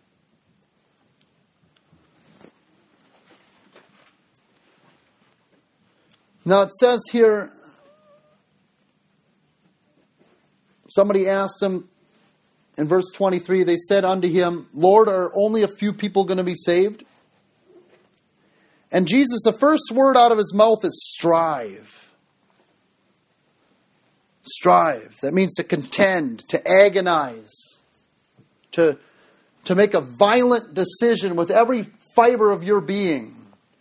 Now it says here, somebody asked him in verse twenty-three, they said unto him, Lord, are only a few people going to be saved? And Jesus, the first word out of his mouth is strive. Strive. That means to contend, to agonize, to, to make a violent decision with every fiber of your being.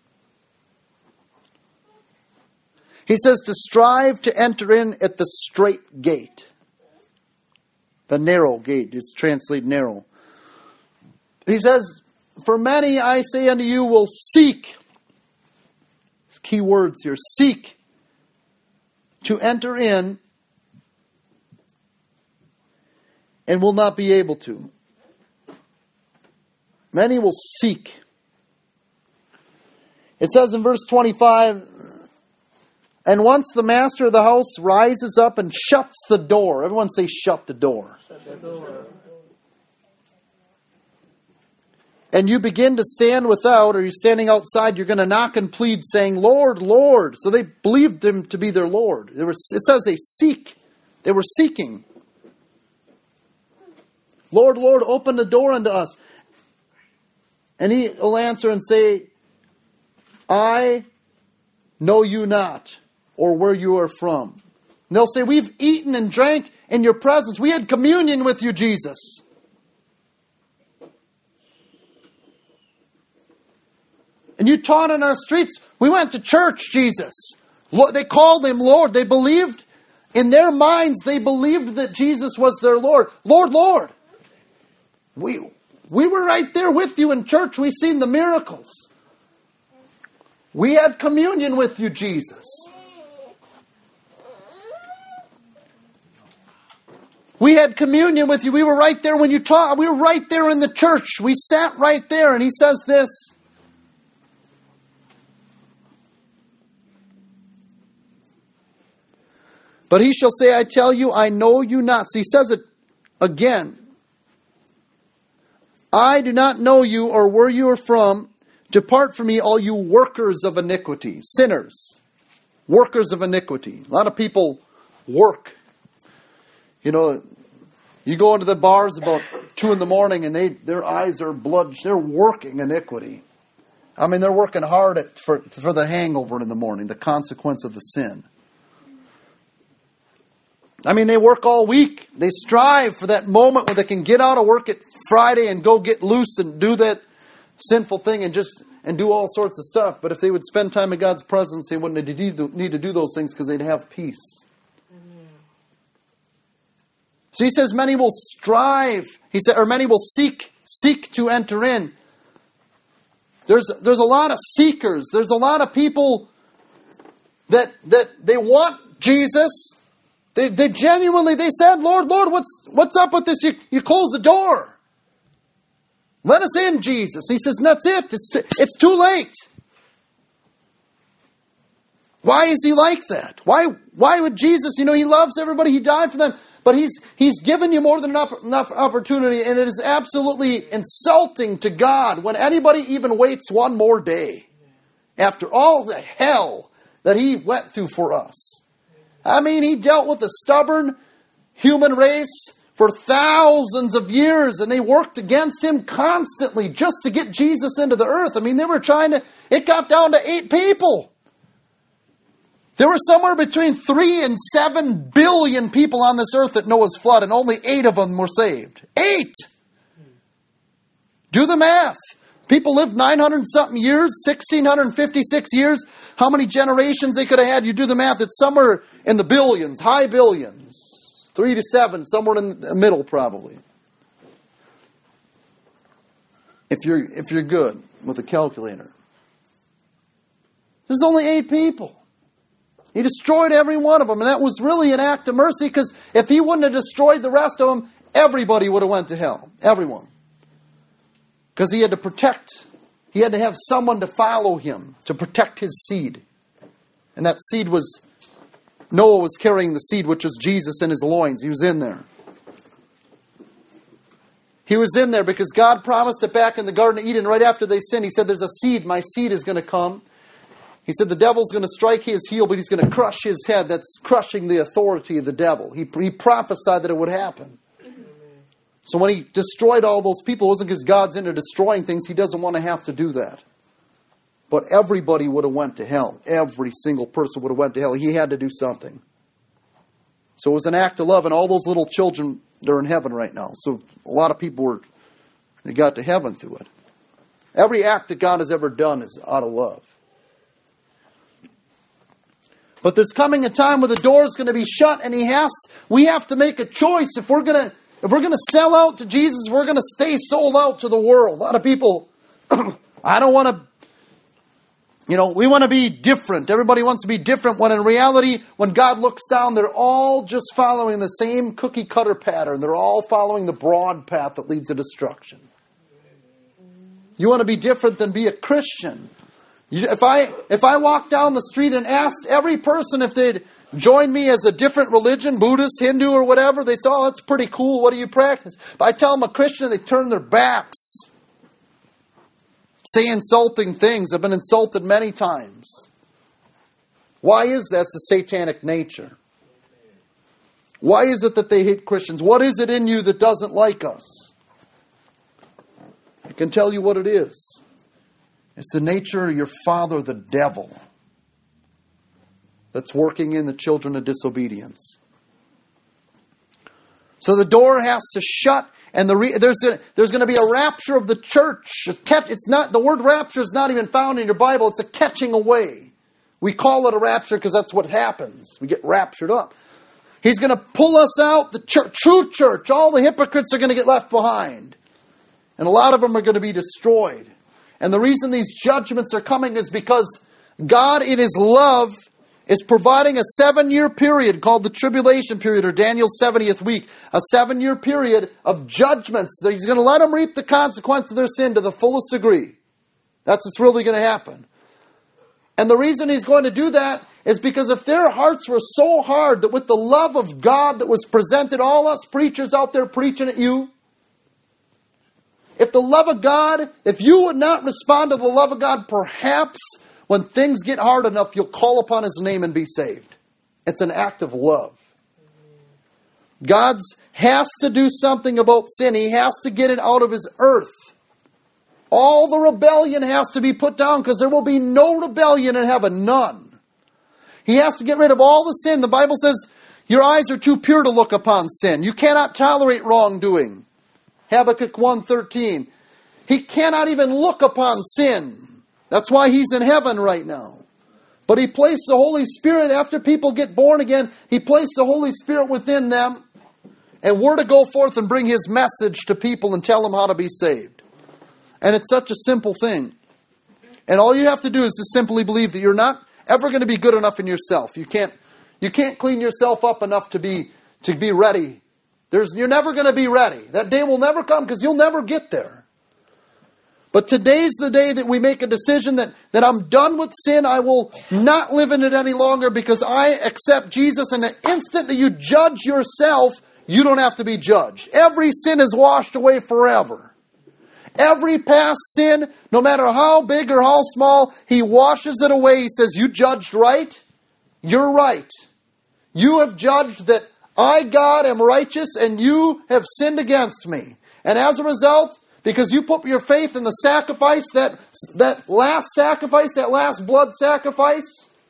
He says to strive to enter in at the straight gate. The narrow gate. It's translated narrow. He says, for many, I say unto you, will seek. Key words here. Seek to enter in and will not be able to. Many will seek. It says in verse twenty-five, and once the master of the house rises up and shuts the door. Everyone say, shut the door. Shut the door. And you begin to stand without, or you're standing outside, you're going to knock and plead, saying, Lord, Lord. So they believed him to be their Lord. They were, it says they seek. They were seeking. Lord, Lord, open the door unto us. And he will answer and say, I know you not, or where you are from. And they'll say, we've eaten and drank in your presence. We had communion with you, Jesus. And you taught in our streets. We went to church, Jesus. They called him Lord. They believed, in their minds, they believed that Jesus was their Lord. Lord, Lord. We, we were right there with you in church. We seen the miracles. We had communion with you, Jesus. We had communion with you. We were right there when you taught. We were right there in the church. We sat right there. And he says this. But he shall say, I tell you, I know you not. So he says it again. I do not know you or where you are from. Depart from me, all you workers of iniquity. Sinners. Workers of iniquity. A lot of people work. You know, you go into the bars about two in the morning and they their eyes are blood. They're working iniquity. I mean, they're working hard at, for, for the hangover in the morning, the consequence of the sin. I mean, they work all week. They strive for that moment where they can get out of work at Friday and go get loose and do that sinful thing and just and do all sorts of stuff. But if they would spend time in God's presence, they wouldn't need to do those things because they'd have peace. Mm-hmm. So he says, many will strive. He said, or many will seek, seek to enter in. There's there's a lot of seekers. There's a lot of people that that they want Jesus. They, they genuinely, they said, Lord, Lord, what's what's up with this? You, you close the door. Let us in, Jesus. He says, that's it. It's too, it's too late. Why is he like that? Why, why would Jesus, you know, he loves everybody. He died for them. but he's he's given you more than enough, enough opportunity, and it is absolutely insulting to God when anybody even waits one more day after all the hell that he went through for us. I mean, he dealt with the stubborn human race for thousands of years, and they worked against him constantly just to get Jesus into the earth. I mean, they were trying to, it got down to eight people. There were somewhere between three and seven billion people on this earth at Noah's flood, and only eight of them were saved. Eight! Do the math. People lived nine hundred something years, one thousand six hundred fifty-six years. How many generations they could have had? You do the math, it's somewhere in the billions, high billions. Three to seven, somewhere in the middle probably. If you're, if you're good with a calculator. There's only eight people. He destroyed every one of them, and that was really an act of mercy, because if he wouldn't have destroyed the rest of them, everybody would have went to hell. Everyone. Because he had to protect, he had to have someone to follow him, to protect his seed. And that seed was, Noah was carrying the seed, which was Jesus in his loins. He was in there. He was in there because God promised it back in the Garden of Eden right after they sinned. He said, there's a seed, my seed is going to come. He said the devil's going to strike his heel, but he's going to crush his head. That's crushing the authority of the devil. He, he prophesied that it would happen. So when he destroyed all those people, it wasn't because God's into destroying things. He doesn't want to have to do that. But everybody would have went to hell. Every single person would have went to hell. He had to do something. So it was an act of love, and all those little children, they're in heaven right now. So a lot of people were, they got to heaven through it. Every act that God has ever done is out of love. But there's coming a time where the door is going to be shut, and he has, we have to make a choice. If we're going to, if we're going to sell out to Jesus, if we're going to stay sold out to the world. A lot of people, I don't want to, you know, we want to be different. Everybody wants to be different, when in reality, when God looks down, they're all just following the same cookie cutter pattern. They're all following the broad path that leads to destruction. You want to be different than be a Christian. You, if I if I walked down the street and asked every person if they'd join me as a different religion, Buddhist, Hindu, or whatever, they say, oh, that's pretty cool. What do you practice? If I tell them a Christian, they turn their backs. Say insulting things. I've been insulted many times. Why is that? It's the satanic nature. Why is it that they hate Christians? What is it in you that doesn't like us? I can tell you what it is. It's the nature of your father, the devil, that's working in the children of disobedience. So the door has to shut, and the re- there's a, there's going to be a rapture of the church. It's not, the word rapture is not even found in your Bible. It's a catching away. We call it a rapture because that's what happens. We get raptured up. He's going to pull us out. The church, true church, all the hypocrites are going to get left behind, and a lot of them are going to be destroyed. And the reason these judgments are coming is because God, in His love, is providing a seven-year period called the tribulation period, or Daniel's seventieth week. A seven-year period of judgments. He's going to let them reap the consequence of their sin to the fullest degree. That's what's really going to happen. And the reason He's going to do that is because if their hearts were so hard that with the love of God that was presented, all us preachers out there preaching at you, if the love of God, if you would not respond to the love of God, perhaps when things get hard enough, you'll call upon His name and be saved. It's an act of love. God has to do something about sin. He has to get it out of His earth. All the rebellion has to be put down, because there will be no rebellion in heaven. None. He has to get rid of all the sin. The Bible says your eyes are too pure to look upon sin. You cannot tolerate wrongdoing. Habakkuk one thirteen. He cannot even look upon sin. That's why He's in heaven right now. But He placed the Holy Spirit, after people get born again, He placed the Holy Spirit within them. And we're to go forth and bring His message to people and tell them how to be saved. And it's such a simple thing. And all you have to do is to simply believe that you're not ever going to be good enough in yourself. You can't, you can't clean yourself up enough to be, to be ready. There's, you're never going to be ready. That day will never come, because you'll never get there. But today's the day that we make a decision that, that I'm done with sin. I will not live in it any longer, because I accept Jesus. And the instant that you judge yourself, you don't have to be judged. Every sin is washed away forever. Every past sin, no matter how big or how small, He washes it away. He says, you judged right. You're right. You have judged that I, God, am righteous and you have sinned against me. And as a result, because you put your faith in the sacrifice, that, that last sacrifice, that last blood sacrifice,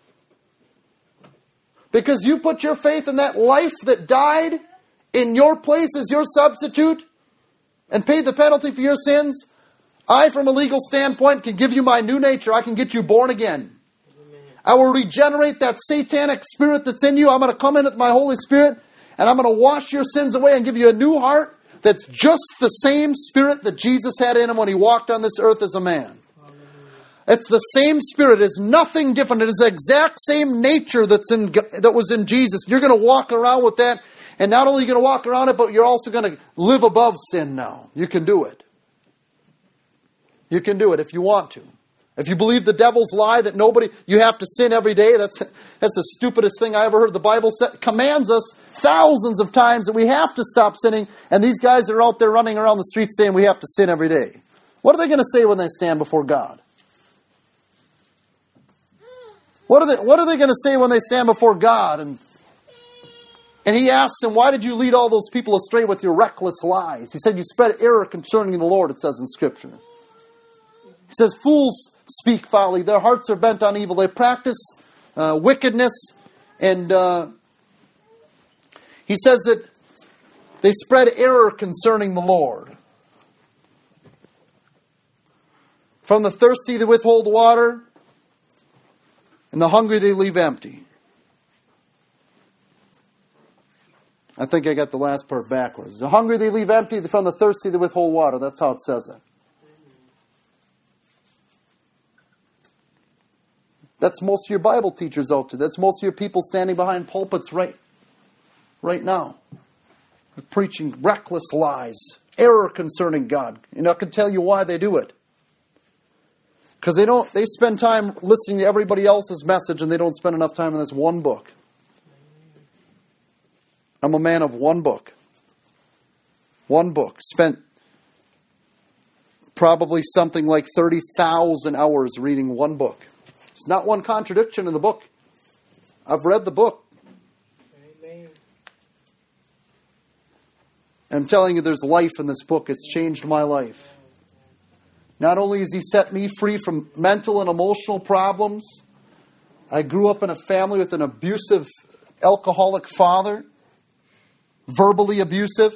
because you put your faith in that life that died in your place as your substitute and paid the penalty for your sins, I, from a legal standpoint, can give you my new nature. I can get you born again. I will regenerate that satanic spirit that's in you. I'm going to come in with my Holy Spirit and I'm going to wash your sins away and give you a new heart that's just the same spirit that Jesus had in Him when He walked on this earth as a man. It's the same spirit. It's nothing different. It is the exact same nature that's in that was in Jesus. You're going to walk around with that. And not only are you going to walk around it, but you're also going to live above sin now. You can do it. You can do it if you want to. If you believe the devil's lie that nobody, you have to sin every day, that's that's the stupidest thing I ever heard. The Bible set, commands us thousands of times that we have to stop sinning. And these guys are out there running around the streets saying we have to sin every day. What are they going to say when they stand before God? What are they, what are they going to say when they stand before God? And And He asks them, why did you lead all those people astray with your reckless lies? He said, you spread error concerning the Lord, it says in Scripture. He says, fools speak folly. Their hearts are bent on evil. They practice uh, wickedness. And uh, He says that they spread error concerning the Lord. From the thirsty they withhold water, and the hungry they leave empty. I think I got the last part backwards. The hungry they leave empty, from the thirsty they withhold water. That's how it says it. That's most of your Bible teachers out there. That's most of your people standing behind pulpits right, right now. They're preaching reckless lies, error concerning God. And I can tell you why they do it. Because they don't. They spend time listening to everybody else's message and they don't spend enough time in this one book. I'm a man of one book. One book. Spent probably something like thirty thousand hours reading one book. There's not one contradiction in the book. I've read the book. Amen. I'm telling you, there's life in this book. It's changed my life. Not only has He set me free from mental and emotional problems, I grew up in a family with an abusive, alcoholic father. Verbally abusive.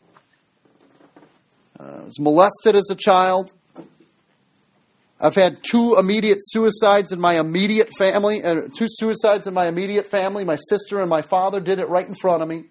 Uh, I was molested as a child. I've had two immediate suicides in my immediate family. Uh, two suicides in my immediate family. My sister and my father did it right in front of me.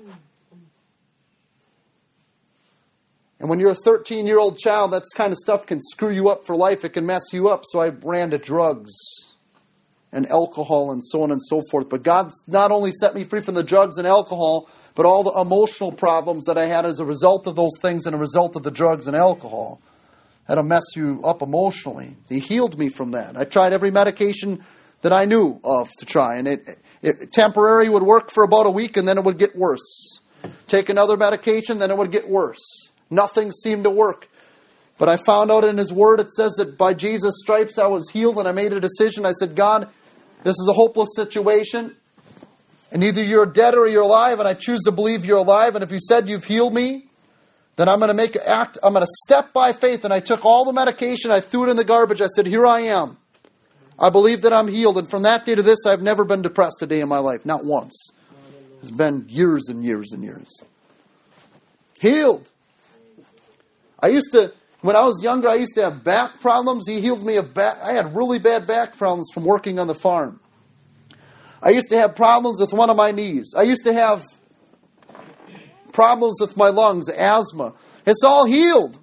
And when you're a thirteen-year-old child, that kind of stuff can screw you up for life. It can mess you up. So I ran to drugs and alcohol and so on and so forth. But God not only set me free from the drugs and alcohol, but all the emotional problems that I had as a result of those things and a result of the drugs and alcohol had to mess you up emotionally. He healed me from that. I tried every medication that I knew of to try. And it, it temporary would work for about a week and then it would get worse. Take another medication, then it would get worse. Nothing seemed to work. But I found out in His Word, it says that by Jesus' stripes I was healed, and I made a decision. I said, God, this is a hopeless situation. And either you're dead or you're alive, and I choose to believe you're alive. And if you said you've healed me, then I'm going to make an act. I'm going to step by faith. And I took all the medication, I threw it in the garbage. I said, here I am. I believe that I'm healed. And from that day to this, I've never been depressed a day in my life. Not once. It's been years and years and years. Healed. I used to, when I was younger, I used to have back problems. He healed me of back. I had really bad back problems from working on the farm. I used to have problems with one of my knees. I used to have problems with my lungs, asthma. It's all healed.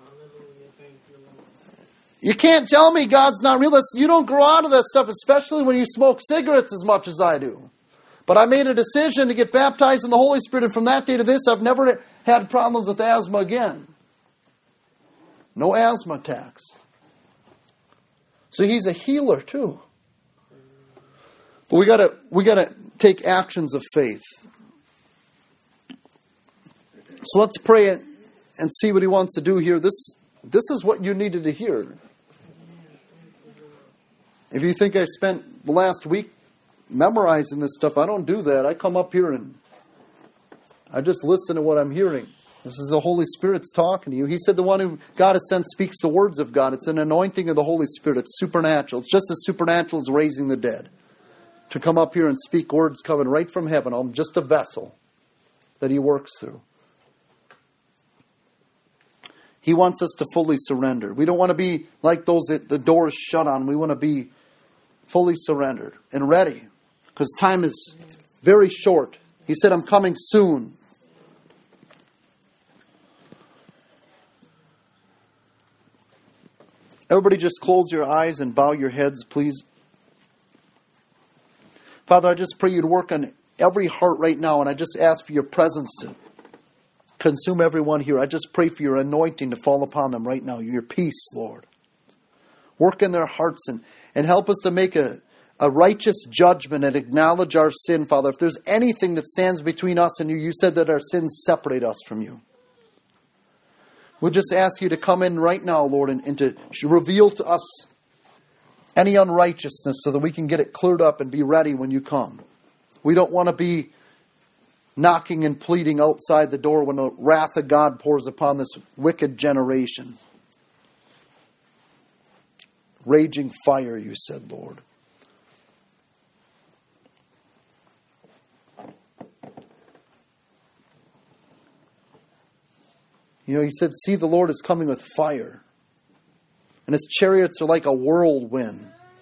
You can't tell me God's not real. That's, you don't grow out of that stuff, especially when you smoke cigarettes as much as I do. But I made a decision to get baptized in the Holy Spirit, and from that day to this, I've never had problems with asthma again. No asthma attacks. So He's a healer too. But we gotta we gotta take actions of faith. So let's pray and see what He wants to do here. This, this is what you needed to hear. If you think I spent the last week memorizing this stuff, I don't do that. I come up here and I just listen to what I'm hearing. This is the Holy Spirit's talking to you. He said the one who God has sent speaks the words of God. It's an anointing of the Holy Spirit. It's supernatural. It's just as supernatural as raising the dead. To come up here and speak words coming right from heaven. I'm just a vessel that He works through. He wants us to fully surrender. We don't want to be like those that the door is shut on. We want to be fully surrendered and ready. Because time is very short. He said, I'm coming soon. Everybody just close your eyes and bow your heads, please. Father, I just pray You'd work on every heart right now. And I just ask for Your presence to consume everyone here. I just pray for Your anointing to fall upon them right now. Your peace, Lord. Work in their hearts and, and help us to make a, a righteous judgment and acknowledge our sin, Father. If there's anything that stands between us and You, You said that our sins separate us from You. We'll just ask You to come in right now, Lord, and, and to reveal to us any unrighteousness so that we can get it cleared up and be ready when You come. We don't want to be knocking and pleading outside the door when the wrath of God pours upon this wicked generation. Raging fire, You said, Lord. You know, You said, see, the Lord is coming with fire. And His chariots are like a whirlwind.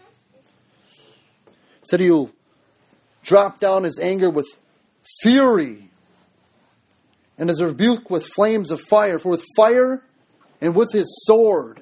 He said He'll drop down His anger with fury. And His rebuke with flames of fire. For with fire and with His sword,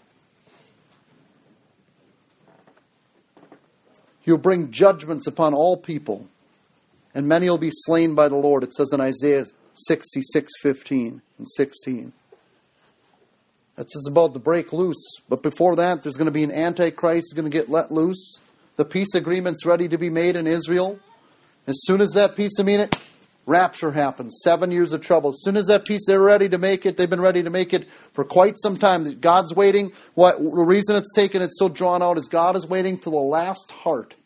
He'll bring judgments upon all people. And many will be slain by the Lord. It says in Isaiah sixty-six, fifteen and sixteen. That's just about to break loose. But before that, there's going to be an Antichrist going to get let loose. The peace agreement's ready to be made in Israel. As soon as that peace agreement, rapture happens. Seven years of trouble. As soon as that peace, they're ready to make it. They've been ready to make it for quite some time. God's waiting. What the reason it's taken, it's so drawn out, is God is waiting till the last heart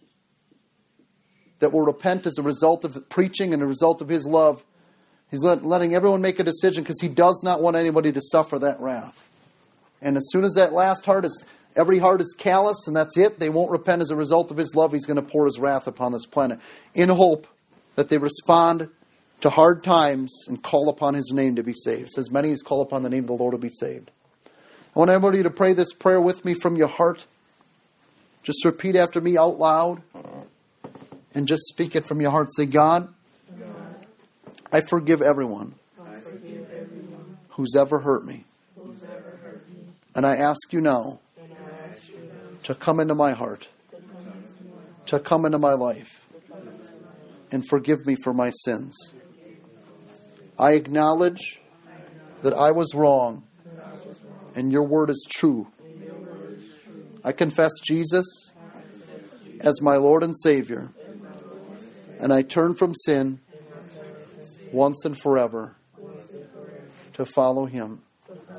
that will repent as a result of preaching and a result of His love. He's let, letting everyone make a decision because He does not want anybody to suffer that wrath. And as soon as that last heart is, every heart is callous and that's it, they won't repent as a result of His love, He's going to pour His wrath upon this planet. In hope that they respond to hard times and call upon His name to be saved. It says, many as call upon the name of the Lord will be saved. I want everybody to pray this prayer with me from your heart. Just repeat after me out loud. And just speak it from your heart. Say, God, God I forgive everyone, I forgive everyone who's ever hurt me. Who's ever hurt me. And I ask You now, I ask you now to come into my heart, to come into my, heart, to come into my life, into my life and forgive me for my sins. I acknowledge that I was wrong and Your word is true. I confess Jesus as my Lord and Savior. And I turn from sin once and forever to follow Him.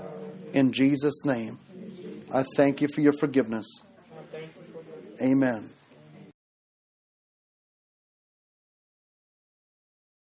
In Jesus' name, I thank You for Your forgiveness. Amen.